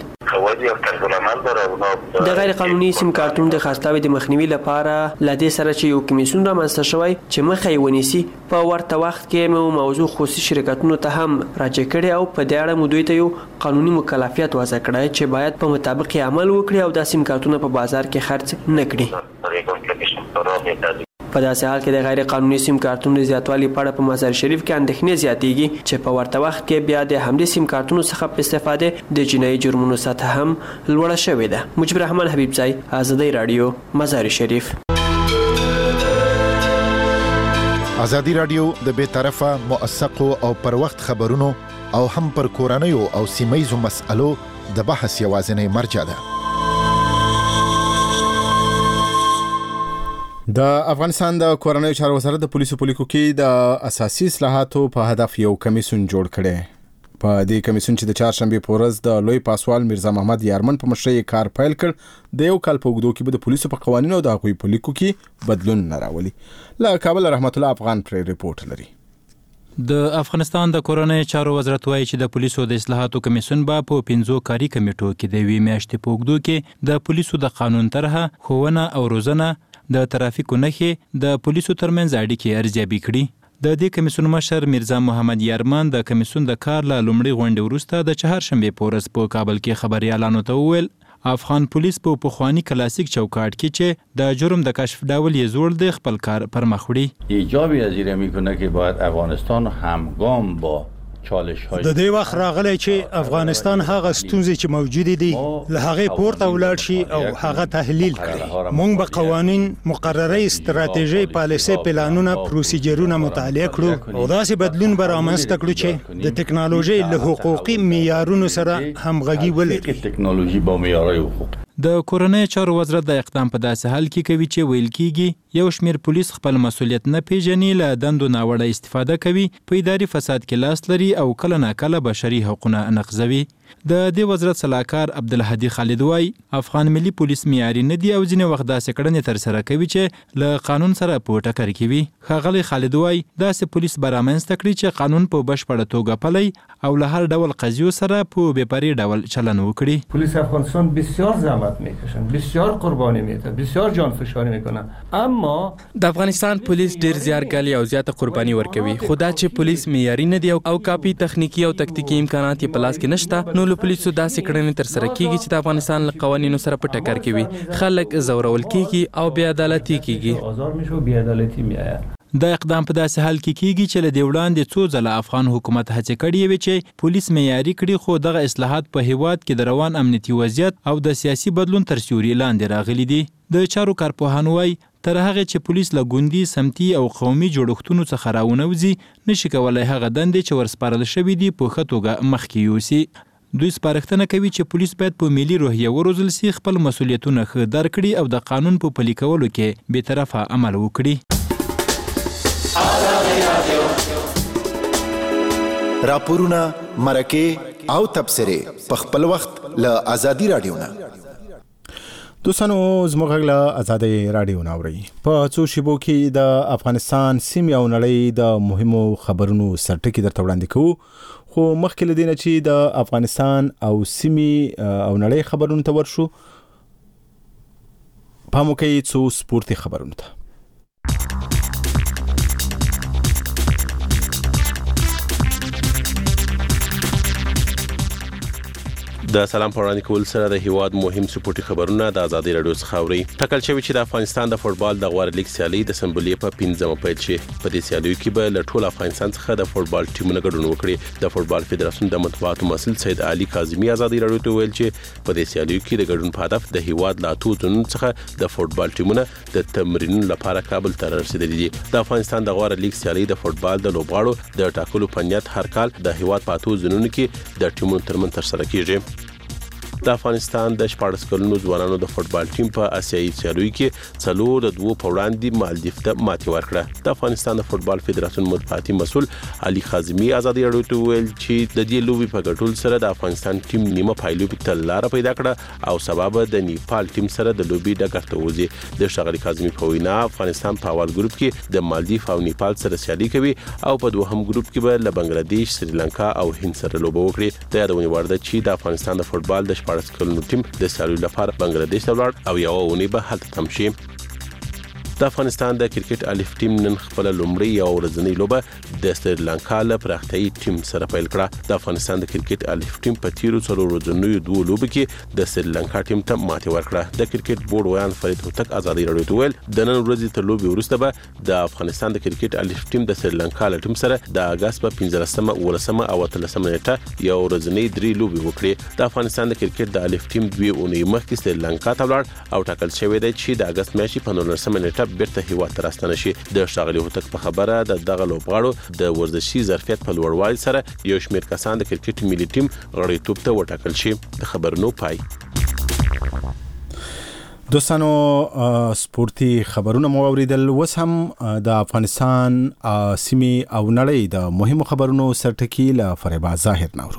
د غیر قانوني سیم کارتونو د خرڅلاوي د مخنیوي لپاره لدې سره چې یو کمیسیون رامنځته شوی چې مخه یې ونیسي، په ورته وخت کې مو موضوع خصوصي شرکتونو ته هم راجع کړي او په دې اړه مو دوی ته یو قانوني مکلفیت وضع کړی چې باید په مطابق عمل وکړي او د سیم کارتونو په بازار کې خرڅ نه کړي. په داسې حال کې د غیر قانوني سیم کارتونو زیاتوالي په اړه په مزار شریف کې اندېښنې زیاتېږي چې په ورته وخت کې بیا د همدې سیم کارتونو څخه په استفادې د جنایي جرمونو سطح هم لوړه شوې ده. مجيب الرحمن حبیبزی، ازادي رادیو، مزار شریف. ازادي رادیو د بې طرفه موثقو او پر وخت خبرونو او هم پر کورنیو او سیمایزو مسألو د بحث یوازینی مرجع ده. د افغانستان د کورنۍ چارو وزارت د پولیسو په لیکو کې د اساسي اصلاحاتو په هدف یو کمیسیون جوړ کړي. په دې کمیسیون چې د چهارشنبه په ورځ د لوی پاسوال میرزا محمد یارمن په مشرۍ کار پیل کړ، د یو کال په اوږدو کې به د پولیسو په قوانینو او د هغوی په لیکو کې بدلون نه راولي. له کابل رحمت الله افغان پر ریپورت لري. د افغانستان د کورنۍ چارو وزارت وایي چې د پولیسو د اصلاحاتو کمیسیون به په پنځو کاري کمیټو کې د یوې میاشتې په اوږدو کې د پولیسو د قانون طرحه، ښوونه او روزنه، د ترافیکو نښې، د پولیسو ترمنځ اړیکې ارزیابي کړي. د دې کمیسیون مشر میرزا محمد یارمن د کمیسیون د کار له لومړۍ غونډې وروسته د چهارشنبې په ورځ په کابل کې خبریالانو ته وویل افغان پولیس په پخوانی کلاسیک چوکاټ کې چې د جرم د کشف ډول یې زوړ دی خپل کار پر مخ وړي. ایجابی پذیری میکنه که باید افغانستان همگام با د دې وخت راغلی چې افغانستان هغه ستونزې چې موجودې دي له هغې پورته ولاړ شي او هغه تحلیل کړي. موږ به قوانین، مقررې، استراتیژي، پالیسي، پلانونه، پروسیجرونه مطالعه کړو او داسې بدلون به رامنځته کړو چې د ټکنالوژي له حقوقي معیارونو سره همغږي ولري. ټکنالوژي با معیارهای حقوق. د کورنۍ چارو وزارت د اقدام په داسې حال کې کوي چې ویل کېږي یو شمېر پولیس خپل مسؤلیت نه پیژني، له دندو ناوړه استفاده کوي، په اداري فساد کې لاس لري او کله ناکله بشري حقونه نقضوي. د دې وزارت سلاکار عبدالهادي خالد وایي افغان ملي پولیس معیاري نه دي او ځینې وخت داسې کړنې ترسره کوي چې له قانون سره په ټکر کې وي. ښاغلی خالد وایي داسې پولیس به رامنځته کړي چې قانون په بشپړه توګه پلی او له هر ډول قضیو سره په بېپرې ډول چلن وکړي. پلیس افغانستان بسیار زحمت میکشن، بسیار قربانی میدن، بسیار جان فشاری میکنن، اما د افغانستان پولیس ډیر زیارګالي او زیاته قرباني ورکوي. خدا چې پولیس معیاري نه دی او کافي تخنیکی او تکتیکی امکانات یې په لاس کې نشته، نو له پولیسو داسې کړنې ترسره کیږي چې د افغانستان له قوانینو سره په ټکر کې وي. خلک زورول کیږي او بې عدالتي کیږي. آزار میشه و بې عدالتي میآید. د اقدام په داسې حال کې کیږي چې له دې وړاندې څو ځله افغان حکومت هڅې کړې وي چې پولیس معیاري کړي، خو دغه اصلاحات په هیواد کې د روان امنیتي وضعیت او د سیاسي بدلون تر سیوري لاندې راغلي دي. د چارو کارپوهان وایي تر هغه چې پولیس له ګوندي، سمتي او قومي جوړښتونو څخه راونوځي نشي کولای هغه دندې چې ورسپارل شوي دي په ښه توګه مخکې یوسي. دوی سپارښتنه کوي چې پولیس باید په ملي روحیه وروزل سي، خپل مسؤلیتونه ښه درک کړي او د قانون په پلي کولو کې بېطرفه عمل وکړي. راپورونه، مرکې او تبصرې په خپل وخت له آزادي رادیو نه. دوستانو زموږ له آزادي رادیو نه اورئ. په څو شیبو کې د افغانستان سیمې او نړۍ د مهمو خبرونو سرټکي درته وړاندې کوو، خو مخکې له دې نه چې د افغانستان او سیمې او نړۍ خبرونو ته ورشو، پام وکړئ څو سپورتي خبرونو ته. د سلام په وړاندې کول سره د هیواد مهم سپورتي خبرونه د ازادي رادیو څخه اوري. ټاکل شوی چې د افغانستان د فوټبال د غوړ لیګ سیالي د سمبولې په پنځمه پیل شي. په دې سیالیو کې به له ټول افغانستان څخه د فوټبال ټیمونو ګډون وکړي. د فوټبال فدراسیون د مطبوعاتو مسؤل سید علي کاظمي ازادي رادیو ته ویل چې په دې سیالیو کې د ګډون په هدف د هیواد لا اتو ځونو څخه د فوټبال ټیمونو د تمرینونو لپاره کابل ته رسیدلي دي. د افغانستان د غوړ لیګ سیالي د فوټبال د لوبغاړو د ټاکلو په نیت هر کال د هیواد په اتو ځونو کې د ټیمونو ترمن ترسره کیږي. د افغانستان د شپاړس کلونو ځوانانو د فوټبال ټیم په آسیایي سیالیو کې څلور د دوه په وړاندې مالدیف ته ماتې ورکړه. د افغانستان د فوټبال فدراسیون مطبوعاتي مسؤل علي کاظمي ازادي رادیو ته ویل چې د دې لوبې په ګټلو سره د افغانستان ټیم نیمه پایلوبې ته لار پیدا کړه او سبب د نیپال ټیم سره د لوبې ډګر ته وځي. د ښاغلي کاظمي په وینا افغانستان په اول ګروپ کې د مالدیف او نیپال سره سیالي کوي او په دوهم ګروپ کې به له بنگلاديش، سریلانکا او هند سره لوبه وکړي. د یادونې وړ ده چې د افغانستان د فوټبال د شپاړس کلونو ټیم د سیالیو لپاره بنگلاديش ته ولاړ او یو اونۍ به هلته تم شي. د افغانستان د کرکټ الف ټیم نن خپل لومړی او ورځنی لوبه د سریلانکا له پراختیایي ټیم سره پیل کړه. د افغانستان د کرکټ الف ټیم په تیرو څلورو ورځنیو دوه لوبو کې د سریلانکا ټیم ته ماتې ورکړه. د کرکټ بورډ ویان فرید هوتک ازادي رادیو ته ویل د نن ورځې تر لوبې وروسته به د افغانستان د کرکټ الف ټیم د سریلانکا له ټیم سره د اگست په پنځلسمه، ولسمه او اتلسمه نیټه یو ورځنی درې لوبې وکړي. د افغانستان د کرکټ د الف ټیم دوی اونۍ مخکې سریلانکا ته ولاړ او ټاکل شوی دی چې د اگست میاشتې په نولسمه نیټه بیرته هیواد ته راستنه شي. د ښاغلي هوتک په خبره د دغه لوبغاړو د ورزشي ظرفیت په لوړوالي سره یو شمېر کسان د کرکټ ملي ټیم غړیتوب ته وټاکل شي. د خبرونو پای. دوستانو سپورتي خبرونه مو اوریدل، وس هم د افغانستان سیمې او نړۍ د مهمو خبرونو سرټکی له فریبا ظاهر نورو.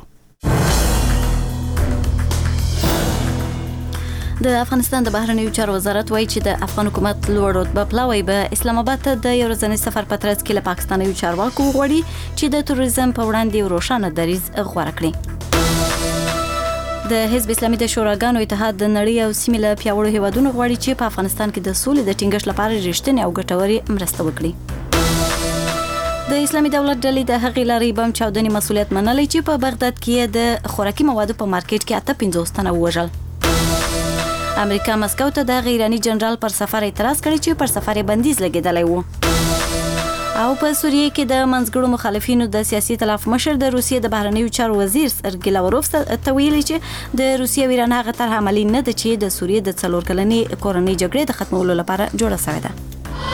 د افغانستان د بهرنیو چارو وزارت وایي چې د افغان حکومت لوړ رتبه پلاوی به اسلام آباد ته د یو ورځني سفر په ترڅ کې له پاکستاني چارواکو وغواړي چې د توریزم په وړاندې روښانه دریځ غوره کړي. د حزب اسلامي د شوراګانو اتحاد د نړۍ او سیمې له پیاوړو هیوادونو غواړي چې په افغانستان کې د سولې د ټینګښت لپاره رښتینې او ګټورې مرسته وکړي. د اسلامي دولت ډلې د هغې لارې بم چاودنې مسؤلیت منلی چې په بغداد کې د خوراکي موادو په مارکیټ کې اته پنځوس تنه ووژل. امریکا مسکو ته د ایرانی جنرال پر سفر اعتراض کړی چې پر سفر بندیز لګیدلی وو. او په سوریه کې د منځګړو مخالفینو د سیاسي ائتلاف مشر د روسیې د بهرنیو چارو وزیر سرګی لاوروف ته ویلي چې د روسیې او ایران هغه طرح عملي نه ده چې د سوریې د څلور کلنې کورنۍ جګړې د ختمولو لپاره جوړه شوې ده.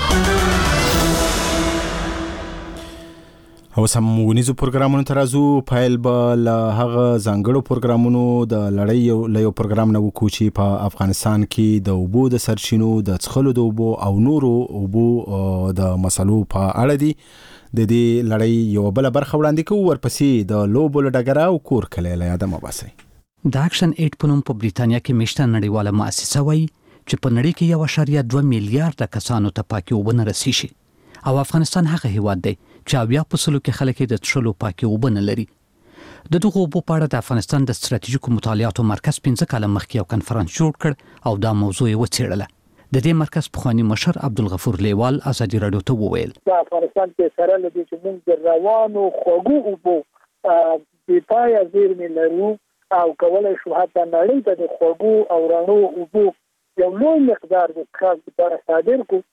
او سم ونیزو پروګرامونو ترازو فایل به له هغه ځانګړو پروګرامونو د لړۍ له یو پروګرام نه وکړو چې په افغانستان کې د اوبو د سرچینو د څښلو د اوبو او نورو اوبو د مسلو په اړه دي. د دې لړۍ یو بل برخه وړاندې کوو، ورپسې د لوبو لډګره او کور کلی له یاده مباسي. د اکشن ایډ په نوم په بریتانیا کې میشته نړیواله مؤسسه وایي چې په نړۍ کې یو اشاریه دوه میلیارډ کسانو ته پاکي اوبه نه رسیږي او افغانستان هغه هیواد دی چې اویا په سلو کې خلک د څښلو پاکي اوبه نه لري. د دغو اوبو په اړه د افغانستان د ستراتیژیکو مطالعاتو مرکز پنځه کاله مخکې یو کنفرانس جوړ کړ او دا موضوع یې وڅېړله. د دې مرکز پخوانی مشر عبدالغفور لیوال ازادي راډیو ته وویل د افغانستان کې سره لدې چې موږ د روانو خوږو اوبو د پای زیرمې لرو او کولای شو حتی نړۍ ته د خوږو او رڼو اوبو یو لوی مقدار د څښاک لپاره صادر کړو.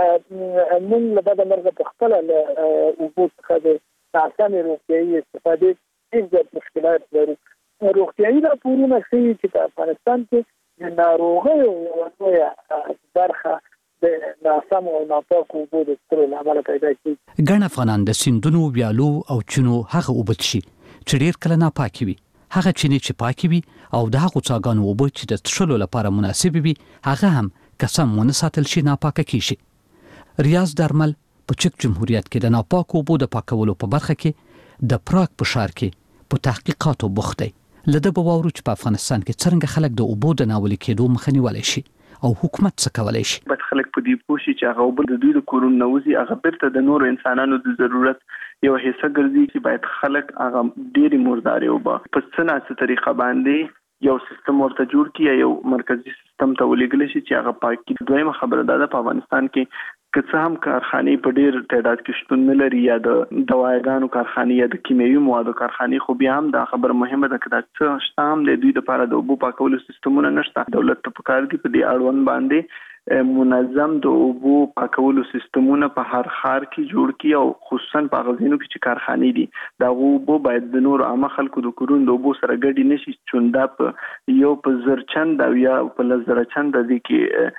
موږ له بده مرغه په خپله له اوبو څخه د ناسمې روغتیایي استفادې ډېر زیات مشکلات لرو. روغتیایي راپورونه ښیي چې په افغانستان کې د ناروغیو یوه لویه برخه د ناسمو او ناپاکو اوبو د څښلو له امله پیدا کېږي. ګڼ افغانان د سیندونو، ویالو او چینو هغه اوبه څښي چې ډېر کله ناپاکې وي، هغه چینې چې پاکې وي او د هغو څاګانو اوبه چې د څښلو لپاره مناسبې وي هغه هم که سم ونه ساتل شي ناپاکه کېږي. ریاض درمل په چک جمهوریت کې د ناپاکو اوبو د پاکولو په برخه کې د پراګ په ښار کې په تحقیقاتو بوخت دی. له ده به واورو چې په افغانستان کې څرنګه خلک د اوبو د ناولې کېدو مخه نیولی شي او حکومت څه کولی شي. باید خلک په دې پوه شي چې هغه اوبه د دوی د کورونو نه وځي، هغه بیرته د نورو انسانانو د ضرورت یو حصه ګرځي چې باید خلک هغه ډېرې مردارې اوبه په څه ناسه طریقه باندې یو سیستم ورته جوړ کړي، یو مرکزی سیستم ته ولېږلی شي چې هغه پاک کړي. دویمه خبره دا ده په افغانستان کې که څه هم کارخانې په ډېر تعداد کې شتون نه لري یا د دواياګانو کارخانې یا د کیمیاوي موادو کارخانې، خو بیا هم دا خبره مهمه ده که دا څه شته هم د دوی لپاره د اوبو پاکولو سیستمونه نشته. دولت ته پکار دي په دې اړوند باندې منظم د اوبو پاکولو سیستمونه په هر ښار کې جوړ کړي او خصوصا په هغه ځایونو کې چې کارخانې دي دا اوبو باید د نورو عامه خلکو د کورونو د اوبو سره ګډې نه شي، چون دا په یو په زر چند او یا په لس زره چند دي کې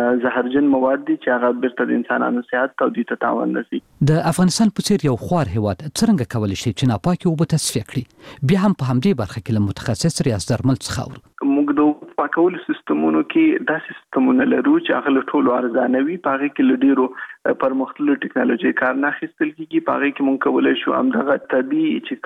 زهرجن مواد دي چې هغه بیرته د انسانانو صحت ته او دوی ته تاوان رسوي. د افغانستان په څېر یو خوار هیواد څرنګه کولی شي چې ناپاکې اوبه تصفیه کړي؟ بیا هم په همدې برخه کې له متخصص ریاض درمل څخه اورو. موږ د اوبو پاکولو سیستمونو کې داسې سیستمونه لرو چې هغه له ټولو ارزانه وي، په هغې کې له ډېرو پرمختللو ټکنالوژۍ کار نه اخیستل کېږي. په هغې کې موږ کولی شو همدغه طبیعي چې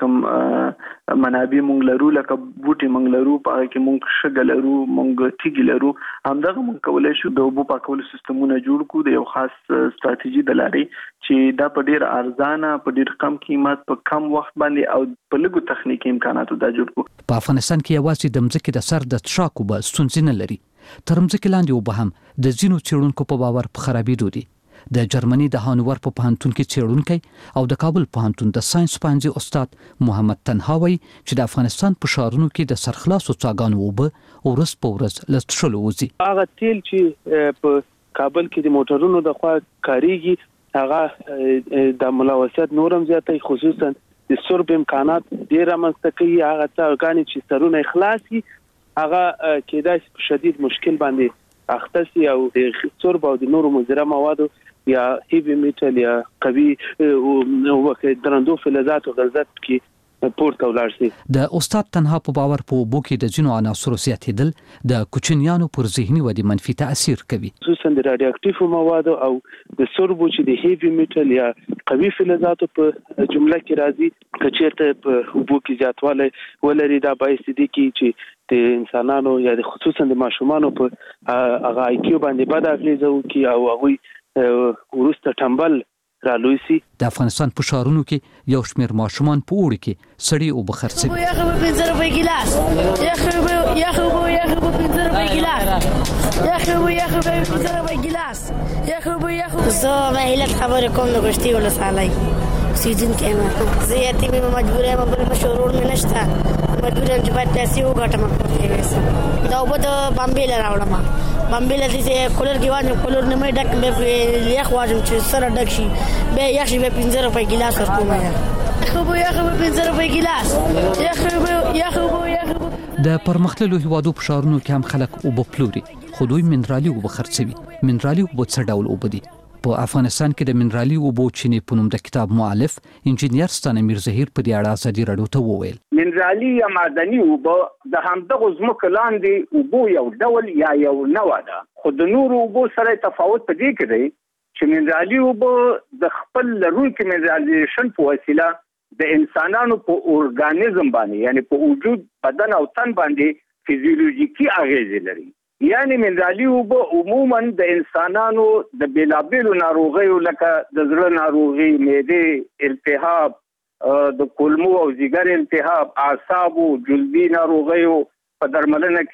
کوم منابع موږ لرو لکه بوټي موږ لرو، په هغې کې موږ شګه لرو، موږ تیږې لرو، همدغه موږ کولی شو د اوبو پاکولو سیستمونه جوړ کړو د یو خاص ستراتیژي د لارې چې دا په ډېر ارزانه په ډېر کم قیمت په کم وخت باندې او په لږو تخنیکي امکاناتو دا جوړ کړو. په افغانستان کې یوازې د مځکې د سر د څښاک اوبه ستونزې نه لري، تر مځکې لاندې اوبه هم د ځینو څېړونکو په باور په خرابېدو دي. د جرمني د هانوور په پوهنتون کې څېړونکی او د کابل پوهنتون د ساينس پوهنځي استاد محمد تنها وایي چې د افغانستان په ښارونو کې د سرخلاصو څاګانو اوبه ورځ په ورځ له څښلو وځي. هغه تیل چې په کابل کې د موټرونو د خوا کاریږي هغه د ملوثات نورم زیاتې، خصوصا د سرب امکانات ډېر رامنځته کوي. هغه څاګانې چې سرونه خلاصي هغه کېدای شي په شدید مشکل باندې اخته شي او د سرب او د نورو مضره موادو یا هیوی میټل یا قوي او درندو فلزات او غلظت کې پورته ولاړ شي. د استاد تنها په باور په اوبو کې د ځینو عناصرو زیاتېدل د کوچنیانو پر ذهني ودې منفي تاثیر کوي، خصوصا د رادیو اکټیو موادو او د سوربو چې د هیوی میټل یا قوي فلزاتو په جمله کې راځي. کچېرته په اوبو کې زیاتوالی ولري دا باعث دي چې د انسانانو یا د خصوصا د ماشومانو په هغه آی کیو باندې بد اغیزه وکړي او هغوی وروسته ټمبل رالوي سي. د افغانستان په ښارونو کې یو شمېر ماشومان په اوړي کې سړې اوبه خرڅوي. یخ اوبه پنځه روپۍ ګیلاس، یخ اوبه یخ اوبه یخ اوبه پنځه روپۍ ګیلاس، یخ اوبه یخ اوبه پنځه روپۍ ګیلاس، یخ اوبه یخ اوبه. زه به علت خبرې کوم د کشتي ولسوالۍ اوسېدونکی یم. زه یتیم یم، مجبور یم، بل مشورور مې نشته، مجبور یم چې باید پیسې وګټم کور ته یوسم. دا اوبه د بامبې له راوړم، بامبې له دې کولر کې واچم، کولر نه مې ډک مې یخ واچم چې سره ډک شي، بیا یخ شي، بیا پنځه روپۍ ګیلاس ورکوم. یخ اوبه یخ اوبه پنځه روپۍ ګیلاس، یخ اوبه یخ اوبه یخ اوبه. د پرمختللو هیوادو په ښارونو کې هم خلک اوبه پلوري، خو دوی منرالي اوبه خرڅوي. منرالي اوبه څه ډول اوبه دي؟ په افغانستان کې د منرالي اوبو چینې په نوم د کتاب مؤلف انجینیر ستانمیر زهیر په دې اړه ازادي راډیو ته وویل. منرالي یا معدني اوبه د همدغه ځمکو لاندې اوبو یو ډول یا یو نوع ده، خو د نورو اوبو سره تفاوت په دې کې دی چې منرالي اوبه د خپل لرونکي منرالایزیشن په وسیله د انسانانو په اورګانیزم باندې یعنی په وجود بدن او تن باندې فزیولوژیکي اغیزې لري. یعنی منرالي اوبه عموما د انسانانو د بیلابیلو ناروغیو لکه د زړه ناروغي، معدې التهاب، د کولمو او ځیګر التهاب، اعصابو، جلدي ناروغیو په درملنه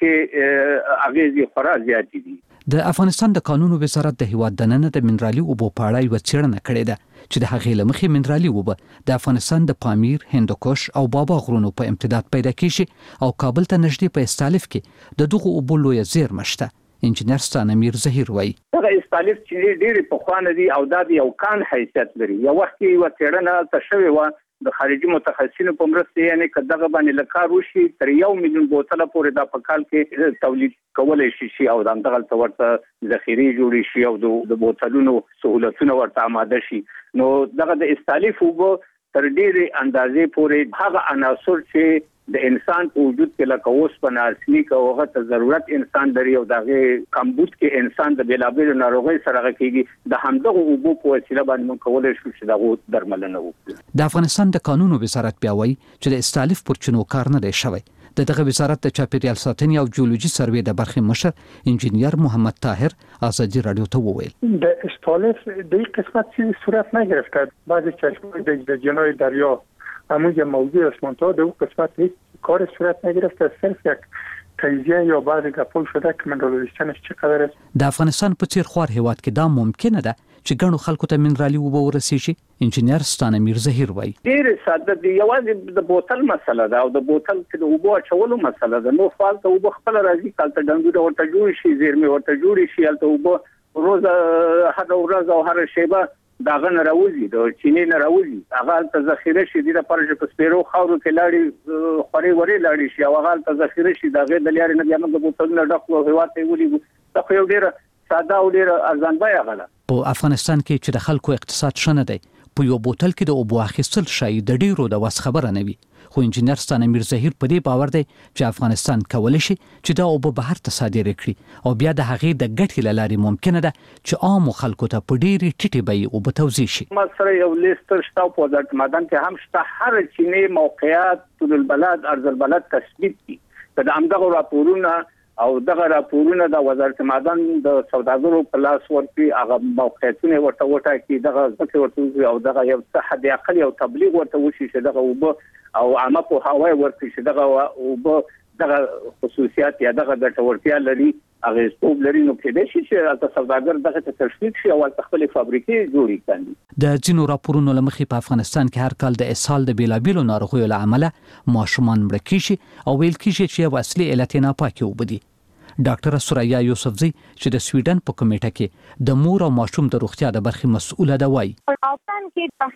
کې اغیزې خورا زیاتې دي. د افغانستان د قانونو وزارت د هیواد دننه د منرالي اوبو په اړه یو څېړنه کړې ده چې د هغې له مخې منرالي اوبه د افغانستان د پامیر، هندوکش او بابا غرونو په امتداد پیدا کیږي او کابل ته نږدې په استالف کې د دغو اوبو لویه زیرمه شته. انجینر ستانمیر زهیر وایي دغه استالف چې ډېرې پخوانه دي او دا د یو کان حیثیت لري. یو وخت کې یوه څېړنه ته شوې وه د خارجي متخصصینو په مرسته، یعنی که دغه باندې له کار وشي تر یو میلیون بوتله پورې دا په کال کې تولید کولی شي شي او همدغلته ورته ذخیرې جوړې شي او د بوتلونو سهولتونه ورته آماده شي. نو دغه د استالف اوبه تر ډېرې اندازې پورې هغه عناصر چې د انسان په وجود کې لکه اوسپنه، ارسنیک او هغه ته ضرورت انسان لري او دغه کمبود کې انسان د بیلابیلو ناروغیو سره غکیږي، د همدغه اوبو په وسیله باندې موږ کولی شو چې دغه درملنه وکړو. د افغانستان د قانونو وزارت بیا وایي چې د استالف پر چینو کار نه دی شوی. د دغه وزارت د چاپیریال ساتنې او جیولوژي سروې د برخې مشر انجینیر محمد طاهر ازادي راډیو ته وویل د استالف د این قسمت چیزی صورت نگرفته. بعضی چشمای در جنای دریا همون موضوع اسمانتا در اون قسمت هیچ کار صورت نگرفته، صرف یک تجزیه یا بعضی گپا شده که منرالایزیشنش چقدر است. د افغانستان په څیر خوار هیواد کې دا ممکنه ده چې ګڼو خلکو ته منرالي اوبه ورسیږي. انجینیر ستانمیر زهیر وایي ډېر ساده دی، یوازې د بوتل مسله ده او د بوتل کې د اوبو اچولو مسله ده. نو فعال ته اوبه خپل راځي، کالته ډنګونه ورته جوړ شي، زیرمې ورته جوړ شي، هلته اوبه روزه هر ورځ او هر شیبه داغه نه راوځي، د چینې نه راوځي، هغه هلته ذخیره شي. دې لپاره چې په سپیرو خاورو کې لاړې خورې ورې لاړې شي او هغه هلته ذخیره شي، د هغې د لارې نه بیا موږ د بوتلونه ډک کړو او هېواد ته یې ولېږو. دا خو یو ډېره ساده او ډېره ارزان بیه هغه ده. په افغانستان کې چې د خلکو اقتصاد ښه نه دی، په یو بوتل کې د اوبو اخیستل ښایي د ډېرو د وس خبره نه وي. خو انجینیر ستانمیر زهیر په دې باور دی چې افغانستان کولی شي چې دا اوبه بهر ته صادرې کړي او بیا د هغې د ګټې له لارې ممکنه ده چې عامو خلکو ته په ډېرې ټیټې بیې اوبه توزیع شي. ما سره یو لیست شته او په وزارت معدن کې هم شته. هر چینې موقعیت، طول البلد، عرض البلد تثبیت دي. که د همدغو راپورونه او دغه راپورونه د وزارت معدن د سوداګرو په لاس ورکړي، هغه موقعیتونه ورته وټاکي، دغه ځمکې ورته وځي او دغه یو څه حد اقل یو تبلیغ ورته وشي چې دغه اوبه او عامه پوهاوی ورکړي چې دغه اوبه دغه خصوصیات یا دغه ګټورتیا لري، اغېزتوب لري. نو کېدای شي چې هلته سوداګر دغه ته تشویق شي او هلته خپلې فابریکې جوړې کړي. د ځینو راپورونو له مخې په افغانستان کې هر کال د اسهال د بیلابیلو ناروغیو له امله ماشومان مړه کیږي او ویل کیږي چې یو اصلي علت یې ناپاکې اوبه دي. ډاکټره سوریا یوسفزی چې د سویډن په کمیټه کې د مور او ماشوم د روغتیا د برخې مسؤله ده وایي افغانستان کې په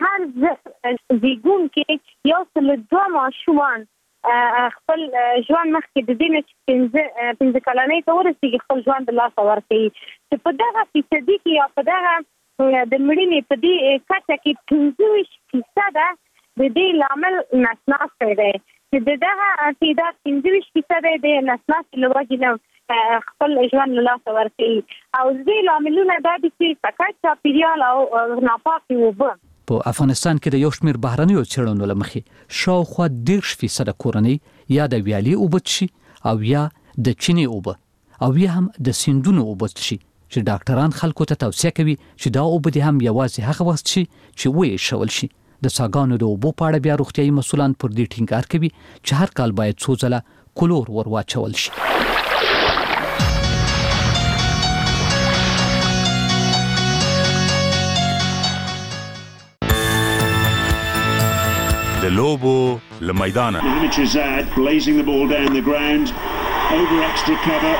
هر زیږون کې یو سل دوه ماشومان خپل ژوند مخکې د دې نه پنځه پنځه کلنۍ ته ورسېږي خپل ژوند د لاسه ورکوي چې په دغه فیصدي کې یا په دغه د مړینې په دې کچه کې پنځه ویشت فیصده د دې لامل نسناست دی چې دغه تعداد پنځه ویشت فیصد د نسناست له وجې نه خپل ژوند له لاسه ورکوي او ځینې لاملونه دا دي چې ککړ چاپیریال او ناپاکې اوبه. په افغانستان کې د یو شمېر بهرنیو څېړنو له مخې شاوخوا دېرش فیصده کورنۍ یا د ویالې اوبه څښي او یا د چینې اوبه او یا هم د سیندونو اوبه څښي چې ډاکټران خلکو ته توصیه کوي چې دا اوبه دې هم یوازې هغه وخت څښي چې ویشول شي. د څاګانو د اوبو په اړه بیا روغتیايي مسؤلان پر دې ټینګار کوي چې هر کال باید څو ځله کلور ور واچول شي. د لوبو له میدانه Mitrezad blazing the ball down the ground over extra cover.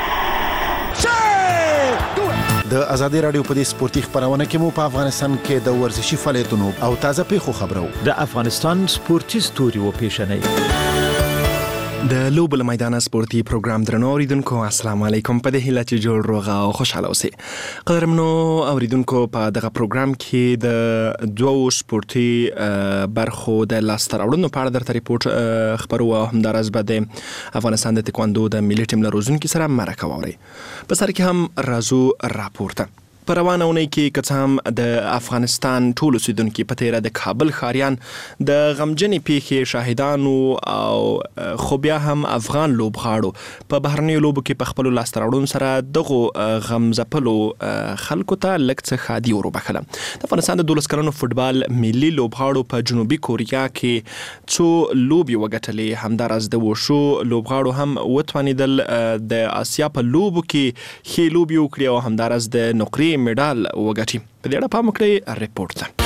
د ازادي رادیو په دې سپورتي خبرونه کې مو په افغانستان کې د ورزشي فعالیتونو او تازه پیښو خبرو د افغانستان سپورتي ستوري و پیښنې د لوبل میدان سپورتي پروګرام درنو اوریدونکو السلام علیکم. په دې هیله چې جوړ روغه او خوشاله اوسئ. قدرمنو اوریدونکو په دغه پروګرام کې د دوو سپورتي برخو د لاسته راوړنو په اړه درته ریپورت خبرو او همدارس به د افغانستان د تکواندو د ملي ټیم له روزونکي سره مرکه واورئ. په سر کې هم راځو راپورته. په روانه اونۍ کې که څه هم د افغانستان ټول اوسیدونکي په تیره د کابل ښاریان د غمجنې پیښې شاهدانو او خو بیا هم افغان لوبغاړو په بهرنیو لوبو کې په خپلو لاسته راوړنو سره دغو غمځپلو خلکو ته لږ څه ښادي ور وبخله. د افغانستان د دولس کلنو فوټبال ملي لوبغاړو په جنوبي کوریا کې څو لوبې وګټلې. همداراز د وشو لوبغاړو هم وتوانېدل د اسیا په لوبو کې ښې لوبې وکړي او همداراز د نقرې میډال وګټي. په دې اړه پام وکړئ ریپورت ته.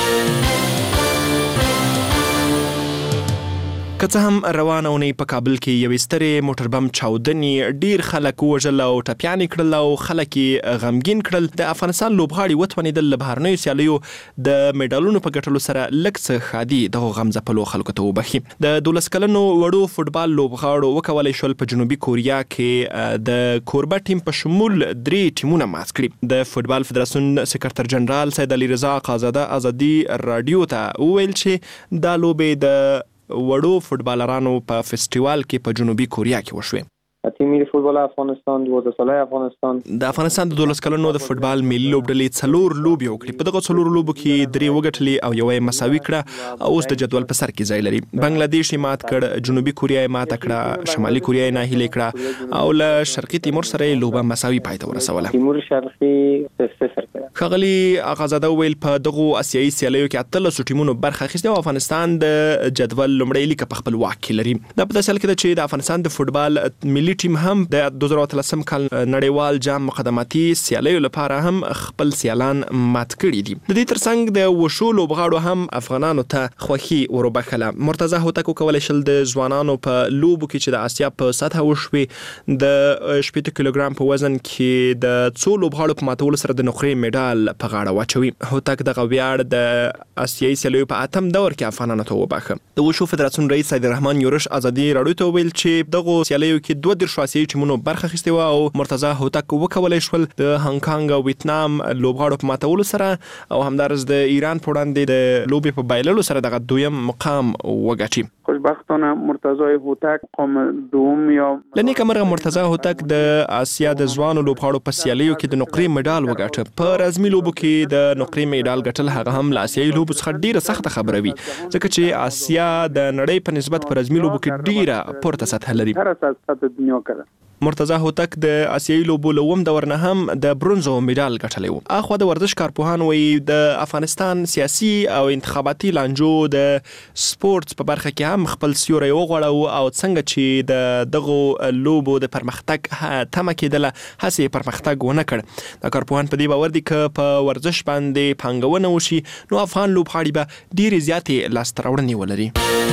که څه هم روانه اونۍ په کابل کې یوې سترې موټر بم چاودنې ډیر خلک ووژل او ټپیان یې کړل او خلک یې غمګین کړل. د افغانستان لوبغاړي وتوانېدل له بهرنیو سیالیو د میډالونو په ګټلو سره لږ څه ښادي دغو غمځپلو خلکو ته وبخي. د دولس کلنو وړو فوټبال لوبغاړو وکولی شول په جنوبي کوریا کې د کوربه ټیم په شمول درې ټیمونه مات کړي. د فوټبال فدراسیون سکرټر جنرال سید علي رضا قازاده ازادي رادیو ته وویل چې دا لوبې د وړو فوټبالرانو په فستیوال کې په جنوبي کوریا کې وشوې. تیم ملي فوتبال افغانستان دوه ساله افغانستان د افغانستان د دولس کلنو د فوټبال ملي لوبډلې څلور لوبې وکړي. په دغه څلورو لوبو کې درې وګټلې او یوه یې مساوي کړه او اوس د جدول په سر کې ځای لري. بنگلادیش یې مات کړ، جنوبي کوریا یې ماته کړه، شمالي کوریا یې ناهیلې کړه او له شرقي تیمور سره یې لوبه مساوي پای ته ورسوله. تیمور شرقي صفر کړه. ښاغلي آغازاده وویل په دغو اسیایي سیالیو کې اتلسو ټیمونو برخه اخیستې او افغانستان د جدول لومړی لیکه په خپل واک کې لري. دا په داسې حال کې ده چې د افغانستان د فوټبال ملي ټیم هم د دوه زره اتلسم کال نړیوال جام مقدماتي سیالیو لپاره هم خپل سیالان مات کړي دي. د دې ترڅنګ د وشو لوبغاړو هم افغانانو ته خوښي وروبخله. مرتضی هوتک وکولی شل د ځوانانو په لوبو کې چې د اسیا په سطحه وشوې د شپېته کیلوګرام په وزن کې د څو لوبغاړو په ماتولو سره د نقرې میډال په غاړه واچوي. هوتک دغه ویاړ د اسیایي سیالیو په اتم دور کې افغانانو ته وبخه. د وشو فدراسیون رئیس سید رحمان یورش ازادي رادیو ته ویل چې دغه سیالیو کې دوه دیرشو اسیایي ټیمونو برخه اخیستې وه او مرتضی هوتک وکولی شول د هانګ کانګ او ویتنام لوبغاړو په ماتولو سره او همدارس د ایران په وړاندې د لوبې په بایللو سره دغه دویم مقام وګټي. خوشبختانه مرتضی هوتک مقام دوم یا له نیکه مرغه مرتضی هوتک د اسیا د ځوانو لوبغاړو په سیالیو کې د نقرې میډال وګاټه. په رزمي لوبو کې د نقرې میډال ګټل هغه هم له اسیایي لوبو څخه ډیره سخته خبره وي ځکه چې اسیا د نړۍ په نسبت په رزمي لوبو کې ډیره پورته سطحه لري. هر سطح د دنیا کړه. مرتضی هوتک د اسیایي لوبو له اووم دور نه هم د برونزو میډال ګټلی و. اخوا د ورزش کارپوهان وایي د افغانستان سیاسي او انتخاباتي لانجو د سپورت په برخه کې هم خپل سیوری وغوړاوه او څنګه چې د دغو لوبو د پرمختګ تمه کېدله هسې پرمختګ ونه کړ. د کارپوهان په دې باور دي که په ورزش باندې پانګونه وشي نو افغان لوبغاړي به ډېرې زیاتې لاسته راوړنې ولري.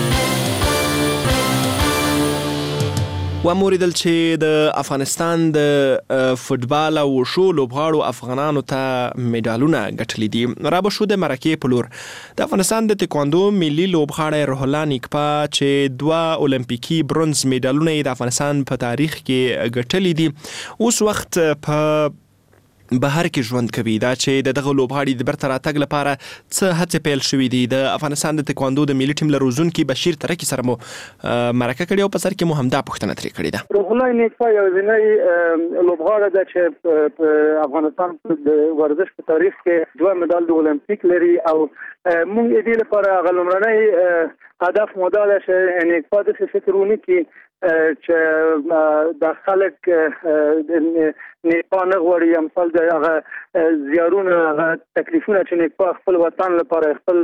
و موریدل چې د افغانستان د فوټبال او وشو لوبغاړو افغانانو ته میډالونه ګټلي دي. رابه شو د مرکې په لور د افغانستان د تکواندو ملي لوبغاړی روح الله نیکپا چې دوه اولمپیکي برونز میډالونه د افغانستان په تاریخ کې ګټلي دي اوس وخت په بهر کې ژوند کوي دا چې د دغه لوبغاړي د برته راتګ لپاره څه هڅې پیل شوې دي. د افغانستان د تکواندو د ملي ټیم له روزونکي بشیر ترکی سره مو مرکه کړې او په سر کې مو همدا پوښتنه ترې کړې ده. روح الله نیکپا یوازینی لوبغاړی ده چې په افغانستان د ورزش په تاریخ کې دوه مډال د اولمپیک لري او موږ دې لپاره غلمرنۍ هدف مو دا ده چې نیکپا د فکرونی کې چې د خلک نیکپا نه غواړي امثال د هغه زیارونه تکلیفونه چې نیکپا خپل وطن لپاره خپل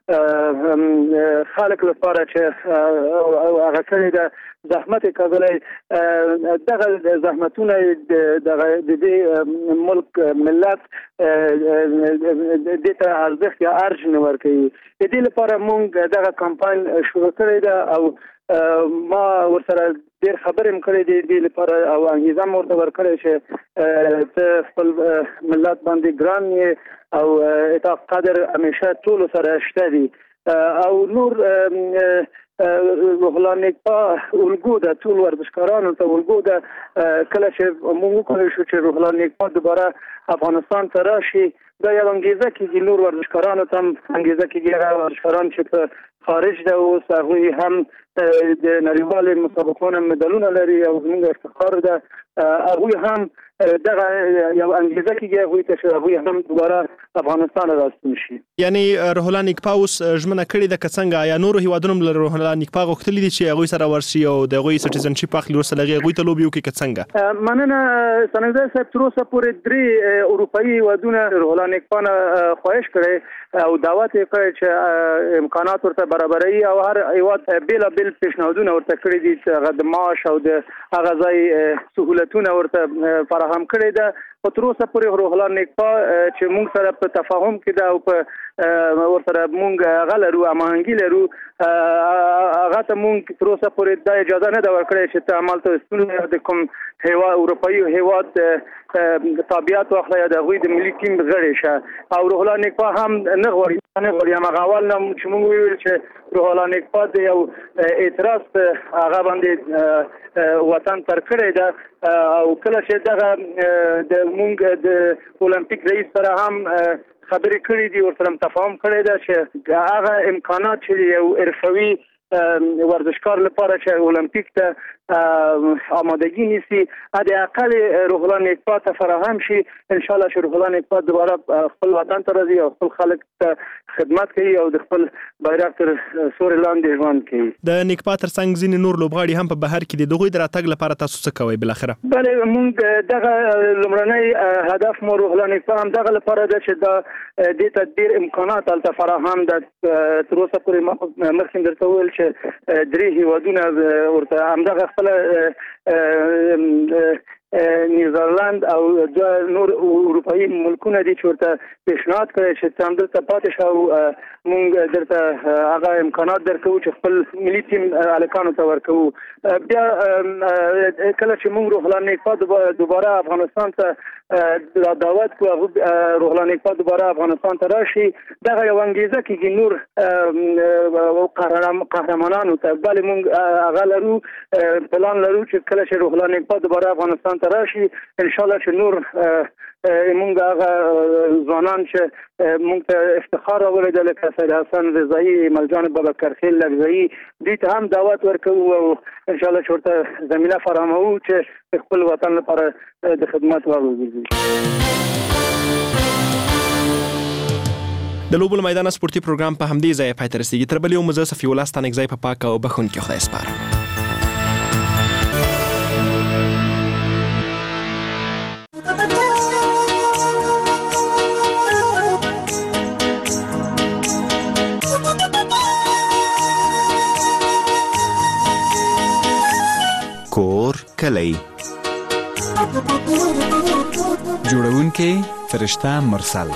خلک لپاره چې هغه کړی د زحمت کولای دغه زحمتونه د دې ملک ملت د ته ارزښت یا ارج نه ورکوي. د دې لپاره موږ دغه کمپاین شروع کړی ده او ما ورسره ډیر خبرې هم کړې دي د لپاره او انګیزه مو ورته ورکړې چې ته خپل ملت باندې ګران یې او اطاعت قدر همیشه ټول سره شته دي او نور روح الله نیکپا الګو د ټول ورزشکارانو ته الګو د کله چې موږ وکړو چې روح الله نیکپا دوباره افغانستان ته راشي دا یو انګیزه کې نور ورزشکارانو ته انګیزه کې ورزشکاران چې په خارج ده اوس هغوی هم د نړیوالو مسابقو مډالونه لري او زموږ افتخار ده هغوی هم دغه یو انګیزه کې هغوی ته چې هغوی هم دوباره افغانستان راستون شي. یعنی روح الله نیکپا اوس ژمنه کړې ده که څنګه یا نورو هیوادونو له روح الله نیکپا غوښتلي دي چې هغوی سره ورشي او د هغوی سټیزنشپ اخلي ورسره له هغوی ته لوبې وکړي که څنګه؟ مننه سنګزی صاحب تر اوسه پورې درې اروپایي هیوادونه روح الله نیکپا نه خواهش کړی او دعوت یې کړی چې امکانات ورته برابروي او هر هیواد بېلابېل پیشنهادونه ورته کړي دي چې هغه د معاش او د هغه ځای سهولتونه ورته فراهم کړي ده. خو تر اوسه پورې روح الله نیکپا چې موږ سره په تفاهم کې ده او په ورسره موږ هغه لرو هماهنګي لرو هغه ته موږ تر اوسه پورې دا اجازه نه ده ورکړې چې ته همالته ستون د کوم هیواد اروپایي هیواد تابعیت واخلي یا د هغوی د ملي ټیم غړی شه او روح الله نیکپا هم نه غواړي نه غواړي هماغه اول نه چې موږ ویل چې روح الله نیکپا د یو اعتراض هغه باندې وطن تر کړی ده او کله چې دغه د موږ د اولمپیک رئیس سره هم خبرې کړې دي ورسره تفاهم کړی ده چې هغه امکانات چې یو حرفوي ورزشکار لپاره چې اولمپیک ته آمادگی نیسي حد اقل روح الله نیکپا ته فراهم شي ان شاء الله چې روح الله نیکپا دوباره خپل وطن ته راځي او خپل خلک ته خدمت کوي او د خپل بیرغ تر سوري لاندې ژوند کوي. د نیکپا ترڅنګ ځینې نور لوبغاړي هم په بهر کې دي دغوی د راتګ لپاره تاسو څه کوئ بالاخره؟ بله موږ دغه لومړنی هدف مو روح الله نیکپا هم دغه لپاره ده چې دا دې ته ډېر امکانات هلته فراهم ده. تر اوسه پورې مخکې درته وویل چې درې هیوادونه ورته همدغه خپل نیوزیلند او نور اروپایي ملکونه دي چې ورته پیشنهاد کړی چې ته همدلته پاتې شه او موږ درته هغه امکانات درکوو چې خپل ملي ټیم هلکانو ته ورکوو. بیا کله چې موږ روح الله نیکپا دوباره افغانستان ته دعوت کوو روح الله نیکپا دوباره افغانستان ته راشي دغه یو انګیزه کېږي نور قهرمانانو ته بلې موږ هغه لرو پلان لرو چې کله چې روح الله نیکپا دوباره افغانستان ته راشي ان شاء الله چې نور موږ هغه ځوانان چې موږ ته افتخار راوړی دی لکه سید حسن رضایي ملجان بابکرخیل لږزایي دوی ته هم دعوت ورکوو او ان شاء الله چې ورته زمینه فراهموو چې خپل وطن لپاره د خدمت وګرځي. د لوبو میدان سپورتي پروګرام په همدې ځای پای ته رسیږي. تر بل یو مزه صفي الله ستانک ځای په پاک او بخښونکي خدای سپارم. کور کلی جوړونکي فرشته مرسل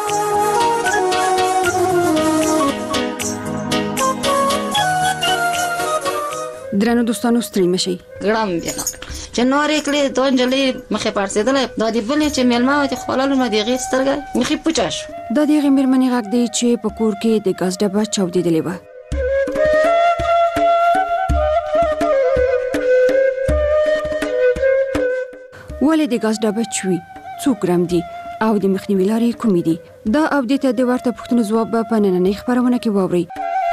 درنو دوستانو ستړي مشئ ګړم بیا چې نورې کړې دوه نجلۍ مخې پړسېدلی دا دې بلې چې مېلمه وه چې خوړلو نه د هغې سترګه مخې پوچه شو. دا د هغې مېرمنې غږ دی چې په کور کې د ګاز ډبه چاودېدلې وه. ولې د ګاز ډبه چوي څو ګرام دي او د مخنیوي لارې کومې دي؟ دا او د ته د ورته پوښتنو ځواب په نننۍ خبرونه کې واورئ.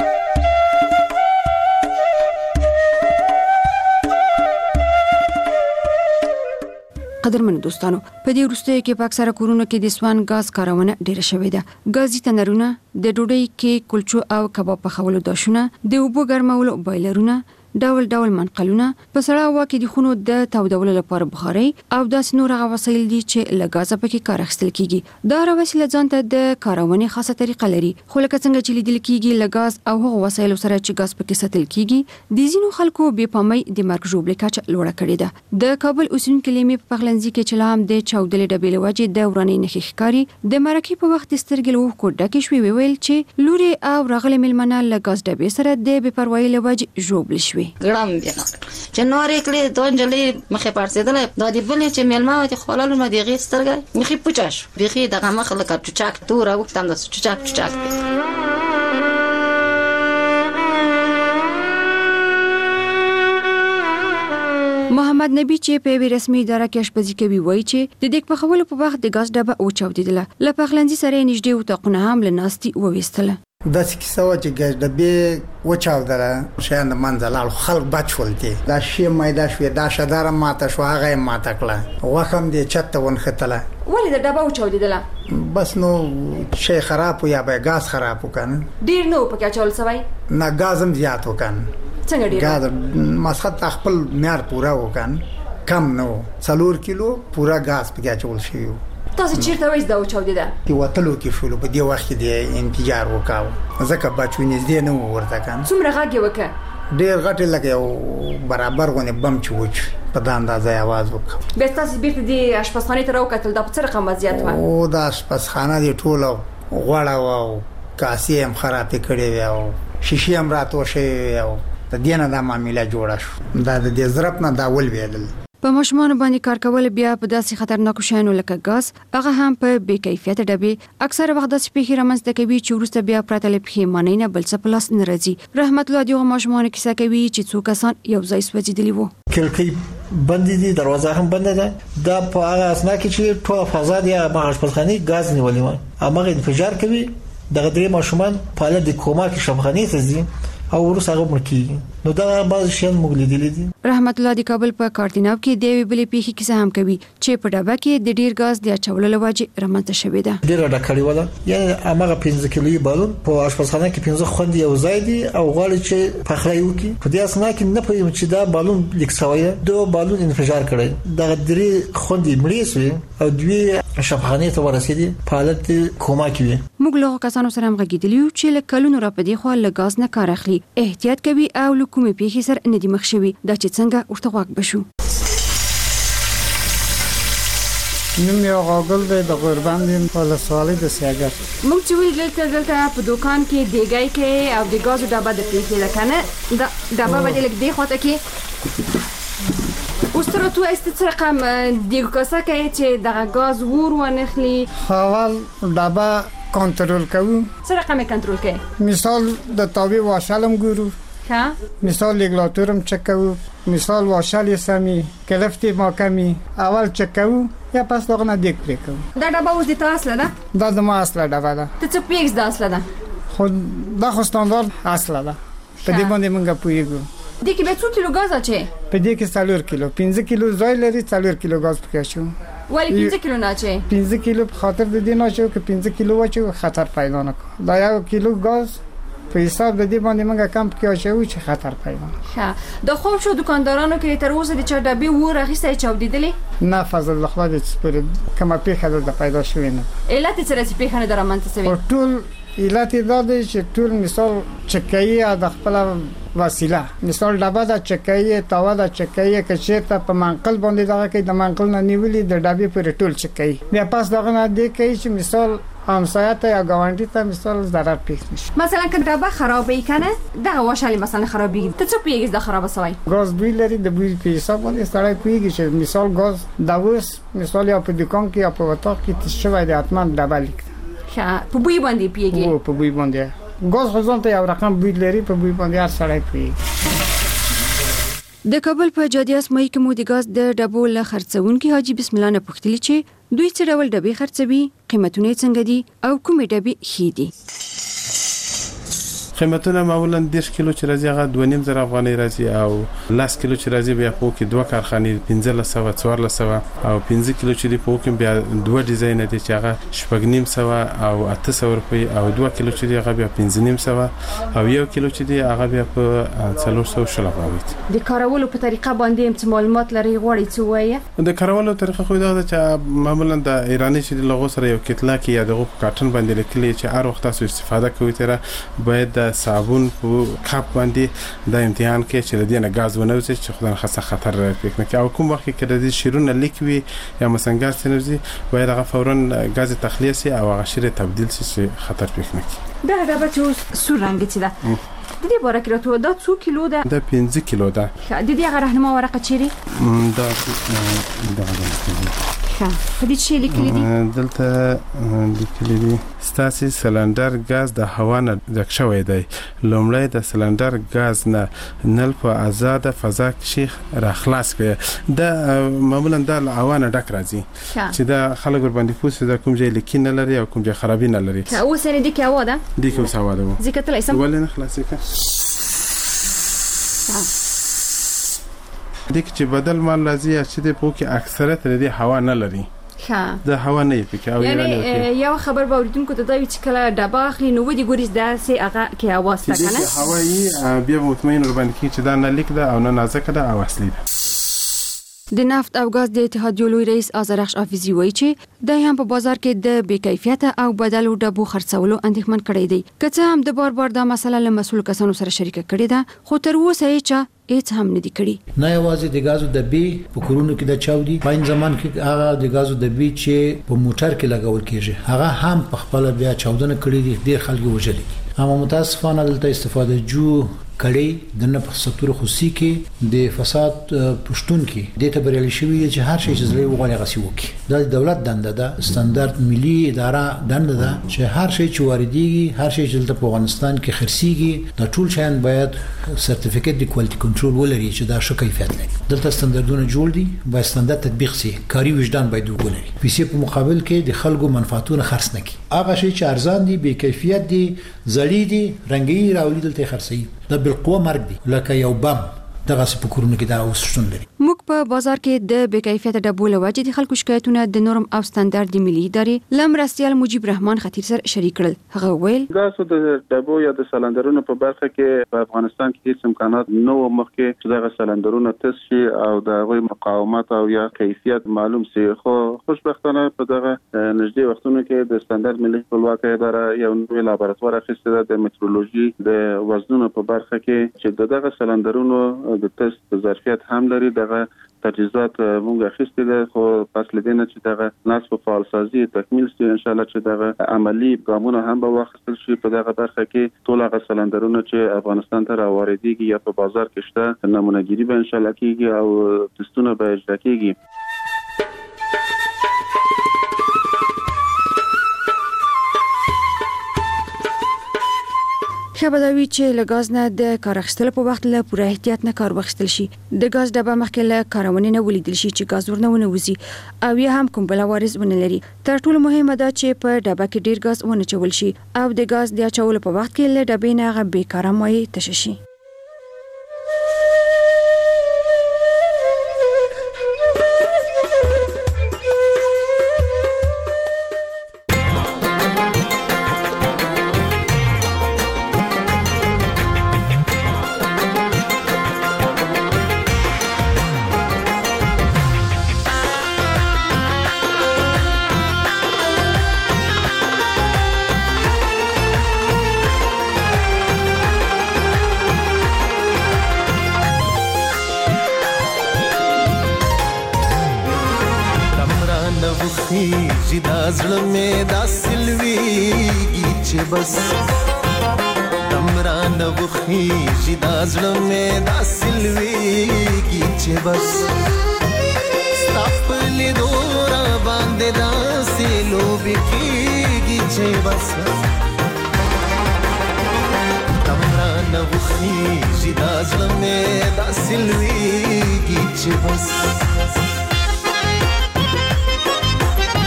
قدرمن دوستانو، په دې وروستیو کې په اکثره کورونو کې د سوان غاز کارونه ډیره شوې ده. غازي تنرونه، د ډوډۍ کې کلچو او کباب پخولو داشونه، د اوبو ګرمولو بایلرونه، ډول ډول منقلونه، په سړه هوا کې د خونو د تودولو لپاره بخاري او داسې نور هغه وسایل دي چې له غازه پکې کار اخیستل کیږي. دا هر وسیله ځان ته د کارونې خاصه طریقه لري، خو لکه څنګه چې لیدل کیږي له غاز او هغه وسایلو سره چې غاز پکې ساتل کیږي، د ځینو خلکو بې پامۍ د مرګ ژوبلې کچه لوړه کړې ده. د کابل اوسیدونکو لیمې په پخلنځي کې چې لام د چاودلې ډبې له وجې د ورانې نښې ښکاري، د مرکې په وخت سترګې له اوښکو ډکې شوې، ویل چې لوري او راغلي مېلمانه له غاز ډبې سره د بې پروایۍ له وجې ژوبلې شوې. ګړم بیا چې نورې کړې دوه نجلۍ مخې پړسېدله، دا د بلې چې مېلمه وه چې خوړلو مه د هغې سترګه بیخي پوچه شو، بیخي دغه مخ لکه چوچاک توره اوښته همداسې چوچاک چوچاک دی. محمد نبی چې په یوې رسمي اداره کې اشپزي کوي وایي چې د دیګ پخولو په وخت د غاز ډبه وچاودېدله، له پخلنځي سره یې نږدې اتاقونه هم له ناستې وویستله. داسې کیسه وه چې ګاز ډبې وچاودله، شیان د منځه لاړل، خلک بد شول دي، دا شی میده شوې، دا شداره ماته شوه، هغه یې ماته کړه، غوښه هم دې چت ته ونښتله. ولې د ډبه وچاودېدله؟ بس نو شی خراب و یا به غاز خراب و که نه، ډېر نه و پکې اچول سوی؟ نه، غاز هم زیات و که نه. څنګه ډېر؟ غاز مسخت خپل معیار پوره و که نه، کم نه و، څلور کیلو پوره غاز پکې اچول شوي و. تاسو چیرته وایئ دا وچاودېده؟ د وتلو کې شولو، په دې وخت کې د انفجار وکاوه، ځکه بچو نږدې نه و ورته که نه. څومره غږ یې وکړه؟ ډېر غټ یې لکه یو برابر غوندې بم چې وچ په دا اندازه یې اواز وکړه. بیا تاسو بیرته دې اشپزخانې ته راوکتل، دا په څه رقم وضعیت وه؟ او دا اشپزخانه دې ټوله غوړه وه او کاسې هم خرابې کړې وې او شیشې هم راتو شوې وې او د دې نه دا معامله جوړه شو. دا د دې ضرب نه دا ولوېدل. په ماشومانو باندې کار کول بیا په داسې خطرناکو شیانو لکه غاز، هغه هم په بې کیفیته ډبې، اکثره وخت داسې پیښې رامنځته کوي چې وروسته بیا پرته له پښیمانۍ نه بل څه په لاس نه راځي. رحمت الله د هغو ماشومانو کیسه کوي چې څو کسان یو ځای سوځېدلي وو. کړکۍ بندې دي، دروازه هم بنده ده. دا په هغه اسنا کې چې ټوله فضا دی هغه اشپزخانې غاز نیولې وه، هغه انفجار کوي. دغه درې ماشومان په حالت د کوما کې شفاخانې ته ځي او ورسره هغه مړ کېږي. نو دا بعض شیان موږ لیدلي دي. رحمت الله د کابل په کارتیناب کې د یوې بلې پیښې کیسه هم کوي چې په ډبه کې د ډیر غاز د اچولو له وجې رامنځته شوې ده. ډېره ډکړې وله، یعنې هماغه پنځه کیلویي بالون په اشپزخانه کې پنځه خوندې یو ځای دي او غواړي چې پخلی وکړي. په دې اسنا کې نه پوهېږم چې دا بالون لیک سوی ده، دو بالون انفجار کړی، دغه درې خوندې مړې سوې او دوی شفاخانې ته ورسېدې، په حالت کوما کې وې. موږ له کسانو سره هم غږېدلي یو چې له کلونو را په دې خوا له غاز نه کار اخلي، احتیاط کوي او له کومې پیښې سره نه دي مخ شوي. دا چې څنګه ورته غوږ بشو. نوم یې غاګل دی، د غوربند یم، ولسوالۍ د سیاګر. موږ چې ویل دلته دلته په دوکان کې دیګی کې او د غازو ډبه د پیښې ده که نه، دا ډبه به دې لږ دې خواته کې اوس تر تو است څه رقم دیګو کاسه کوي چې دغه غاز ور ونخلي؟ اول ډبه کنټرول کوو. څه رقم کنټرول کوي؟ مثال د تاوی واشلم ګورو، ها مثال لیګلاتورم چک کوو، مثال واشل سمي کلفتی ما کمی اول چک کوو یا پس دغه نه دیګ پرې کوو. دا ډبه اوس د تاسو ده؟ دا د ما اصله ډبه ده. ته څه پیګز د اصله ده؟ خو دا خو ستاندارد اصله ده، په دې باندې موږ پوهیږو. دې کې به څو کیلو غاز اچي؟ په دې کې څلور کیلو، پنځه کیلو ځای لري، څلور کیلو غاز پکې شو. ولی پنځه کیلو نه اچي؟ پنځه کیلو په خاطر د دې نه چې پنځه کیلو واچو خطر پیدا نه کوي. دا یو کیلو غاز په حساب د دې باندې موږ کم کې اچو چې خطر پیدا نه. ښه، دا خوب شو دکاندارانو کې تر اوسه د چا ډبې و راغیسته چاودېدلې؟ نه، فضل الله خدای دې سپاره کومه پیښه د پیدا شوې نه. علت سره چې پیښه نه درمنته سوي؟ ټول علت دا دی چې ټول مثال چکایي د خپل وسیله، مثال ډبه د چکایي، تاوه د چکایي، کچې ته په منقل باندې دغه کې د منقل نه نیولې د ډبې پر ټول چکایي، بیا پاس دغه نه دی کوي چې مثال همسایه ته یا ګاونډي ته مثال ضرر پیښ نشي. مثلا که ډبه خرابې کنه دغه واشالي مثلا خرابېږي، ته څه پیږي د خراب سوی؟ غاز بوی لري، د بوی په حساب باندې سړی پیږي چې مثال غاز د اوس مثال یا په دکان کې یا په وطاق کې تشوي د اتمن ډبه لیک. ښه، په بوی باندې پیږي؟ او په بوی باندې غاز غزون ته یو رقم بوی لري، په بوی باندې هر سړی پیږي. د کابل په جادي اسماعیل کې مو د غاز د ډبو له خرڅونکو حاجی بسم الله نه پوښتلی چې دوی څه ډول ډبې خرڅوي، قیمتونه څنګه دي او کومې ډبې ښې دي. قیمتونه معمولا دېرش کیلو چې راځي هغه دوه نیم زره افغانۍ راځي او لس کیلو چې راځي بیا په کې دوه کارخانې پنځلس سوه څوارلس سوه او پنځه کیلو چې دی په کې بیا دوه ډیزاین دي چې هغه شپږ نیم سوه او اته سوه روپۍ او دوه کیلو چې دی هغه بیا پنځه نیم سوه او یو کیلو چې دی هغه بیا په څلور سوه شل افغانۍ. د کارولو په طریقه باندې هم څه معلومات لري غواړي څه وایي؟ د کارولو طریقه خو دا ده چې معمولا د ایرانی چې د لغو سره یو کتلا کې یا دغه کارټن باندې لیکلي چې هر وخت تاسو استفاده کوئ تر باید صابون په کاپ باندې د امتحان کې چې د دې نه غاز ونوځي چې خدای خاصه خطر پېښ نه کوي او کوم وخت کې د شیرونه لیکوي یا مثلا غاز تنوځي باید هغه فورا غاز تخلیه سي او هغه شیره تبدیل سي چې خطر پېښ نه کوي. دا ډبه چې سور رنګ چې ده د دې باره کې راته دا څو کیلو ده؟ دا پنځه کیلو ده. د دې هغه راهنما ورقه چیرې دا دا ښه په دې چې لیکلي دي دلته لیکلي دي ستاسي سلندر غاز د هوا نه ډک شوی دی. لومړی د سلندر غاز نه نل په آزاد فضا کې را خلاص کړي. دا معمولا د هوا نه ډک راځي چې دا خلک ور باندې پوسه د کوم ځای لیکي نه لري او کوم ځای خرابي نه لري. او سره دي کې هوا ده دي کې هوا ده ځکه تل ایسم ولې نه خلاصې کا دغه چې بدل مال راځي چې د پوکي اکثریت لري هوا نه لري. ښه د هوا نه پکې او یعنی یو خبر باوریدونکو ته دا چې کله ډبه اخلي نو ودی ګوري دا سي هغه کې هوا ست کنه چې هوایی بیا مطمئن ور باندې چې دا نه لیک ده او نه نازک ده او اصلي ده. د نفت او غاز د اتحادیې لوی رئیس آذرخش حافظي وایي چې د هم په بازار کې د بې کیفیته او بدلو ډبو خرڅولو اندېښمن کړی دی. که څه هم د بار بار دا مسله له مسؤل کسانو سره شریکه کړې ده خو تر اوسه یې هیڅ هم نه دی کړی. نه یوازې د غازو د بي په کورونو کې د چاودي پاین زمان کې هغه د غازو د بي چې په موټر کې لګول کېږي هغه هم په خپل بیا چاودنه کړې دي. ډېر خلک وژلي اما متاسفانه دلته استفاده جو کړي د نه په سکتور خصوصي کې د فساد پښتون کې د تبرېل شوی چې هر شي چې زړه وغواړي غسي وکي. دا د دولت دنده ده ستاندرد ملي اداره دنده ده چې هر شي چې واردېږي هر شي چې په افغانستان کې خرڅيږي د ټول شیان باید سرټیفیکټ د کوالټي کنټرول ولري چې دا ښه کیفیت لري. دلته ستاندردونه جوړ دي باید ستاندرد تطبیق شي. کاري وجدان باید وګوري. پیسې په مقابل کې د خلکو منفعتونه خرڅ نه کړي. هغه شي چې ارزان دي بې کیفیت دي زړی دي رنگي راولي دلته خرڅي د بالقوه مرګ دي لکه یو بم دغه سپکورونه کې دا اوسشتون لري. موږ په بازار کې د بې کیفیت ډبو لوجه د خلکو شکایتونه د نورم او ستاندرد ملي ادارې لمرستيال مجيب رحمان خطیر سره شریک کړل. هغه ویل غاز د ډبو یا د سلندرونو په برخه کې په افغانستان کې هیڅ امکانات نه و مخکې چې دغه سلندرونه تست شي او د غوي مقاومت او یا کیفیت معلوم شي. خو خوشبختانه په دغه نږدې وختونو کې د ستاندرد ملي خپلواکۍ اداره یو نوې لابراتوار اخیسته ده د میټرولوژي د وزنونو په برخه کې چې دغه سلندرونو د تست ظرفیت هم لري. دغه تجهیزات موږ اخیستي دي خو پس لیدنه چې دغه نصب فعال سازي تکمیل شي ان شاء الله چې دغه عملی ګامونه هم به واخیستل شي. په دغه برخه کې ټول هغه سلندرونه چې افغانستان ته راوړيږي یا په بازار کې شته نمونهګيري به ان شاء الله کیږي او تستونه به اجرا کیږي. خبردوی چې لګاز نه د کار اخیستلو په وخت له پوره احتیاط نه کار واخیستل شي. د غاز ډبه مخکې له کارونې نه ولیدل شي چې غاز ورنه ونوزي او یا هم کوم بل وارث ونه لري. تر ټولو مهمه ده چې په ډبه کې ډیر غاز ونه چول شي او د غاز د اچولو په وخت کې له ډبې نه غو بیکاره مایع تشه شي. خیږي دا زړه مې دا سلويږي چې بس دمران وخیږي دا زړه مې دا سلويږي چې بس ستاپلې دورا باندې دا سلوبي کیږي چې بس دمران وخیږي دا زړه مې دا سلويږي چې بس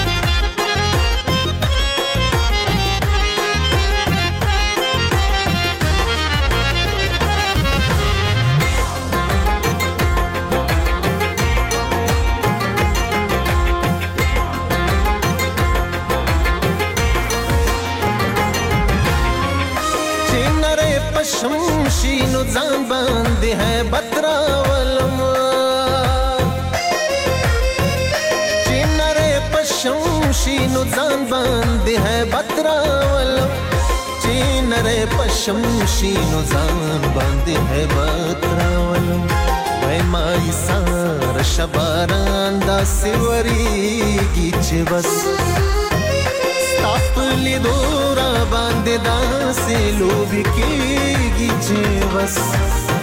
شینو ځان باندې hebat راولو چې نره پشم شینو ځان باندې hebat راولو وای ما ایثار شباران دا سیوریږي چې بس خپل دورا باندې داسې لوبي کېږي چې بس